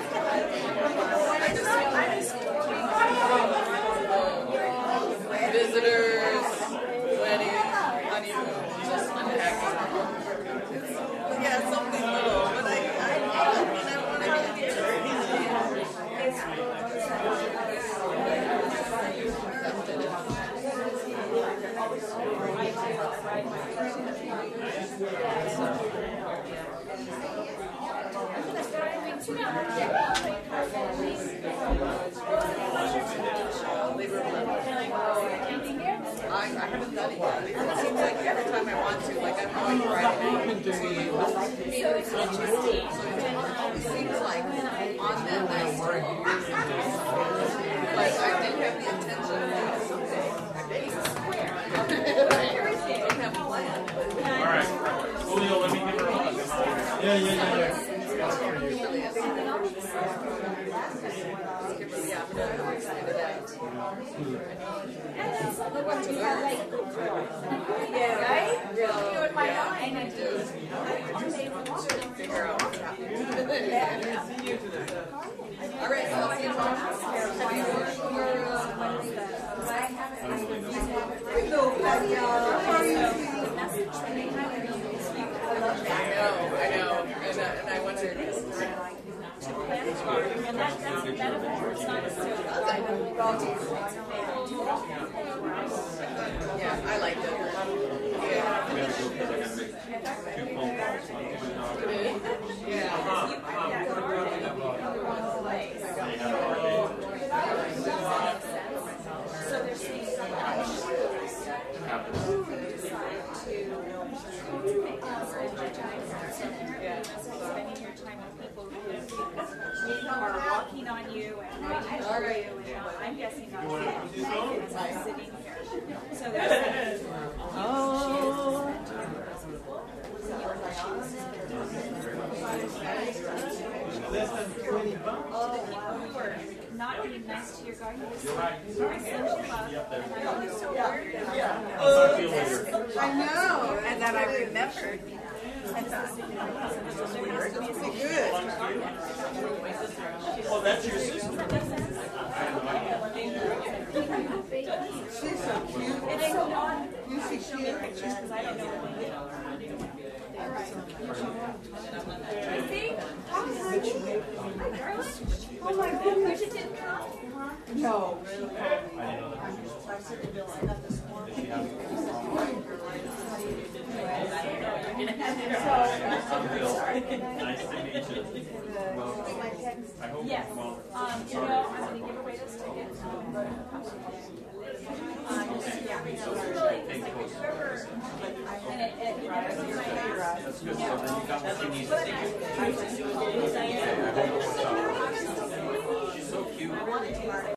I just, I just, visitors, wedding, honeymoon, just unpacking. Yeah, something little, but I, I, I want to get it. I, I haven't done it yet. It seems like every time I want to, like I'm going Friday night. It seems like on that night for years and years. Like I didn't have the intention of doing something. I don't have a plan. All right. Julio, let me give her a hug. Yeah, yeah, yeah, yeah. What to learn? Yeah, right? Really? You and my own. I need to figure out what's happening. All right, so I'll see you tomorrow. Have you worked for I know, I know, and, uh, and I wondered. And that, that's the benefit for science too. Yeah, I liked it. Yeah. walking on you and waiting for you, and uh, I'm guessing not sitting as I'm sitting here. So there's Oh. who are not being nice to your God, you just I send you love, and I'm always so worried about I know. and that I remembered. And so, Good. Oh, that's your sister. She's so cute. it ain't on. You see cute? Pictures because I don't know what they are. All right. Tracy? Hi, darling. Oh my goodness. Bridget didn't come? No. Nice to meet you. I hope Yes. well. Um, you know, I'm going to give away this ticket. Um, um, yeah, it's really, it's like whoever, and it, it, it never seems like That's good. So then you got what you need to see. I hope it works out. She's so cute.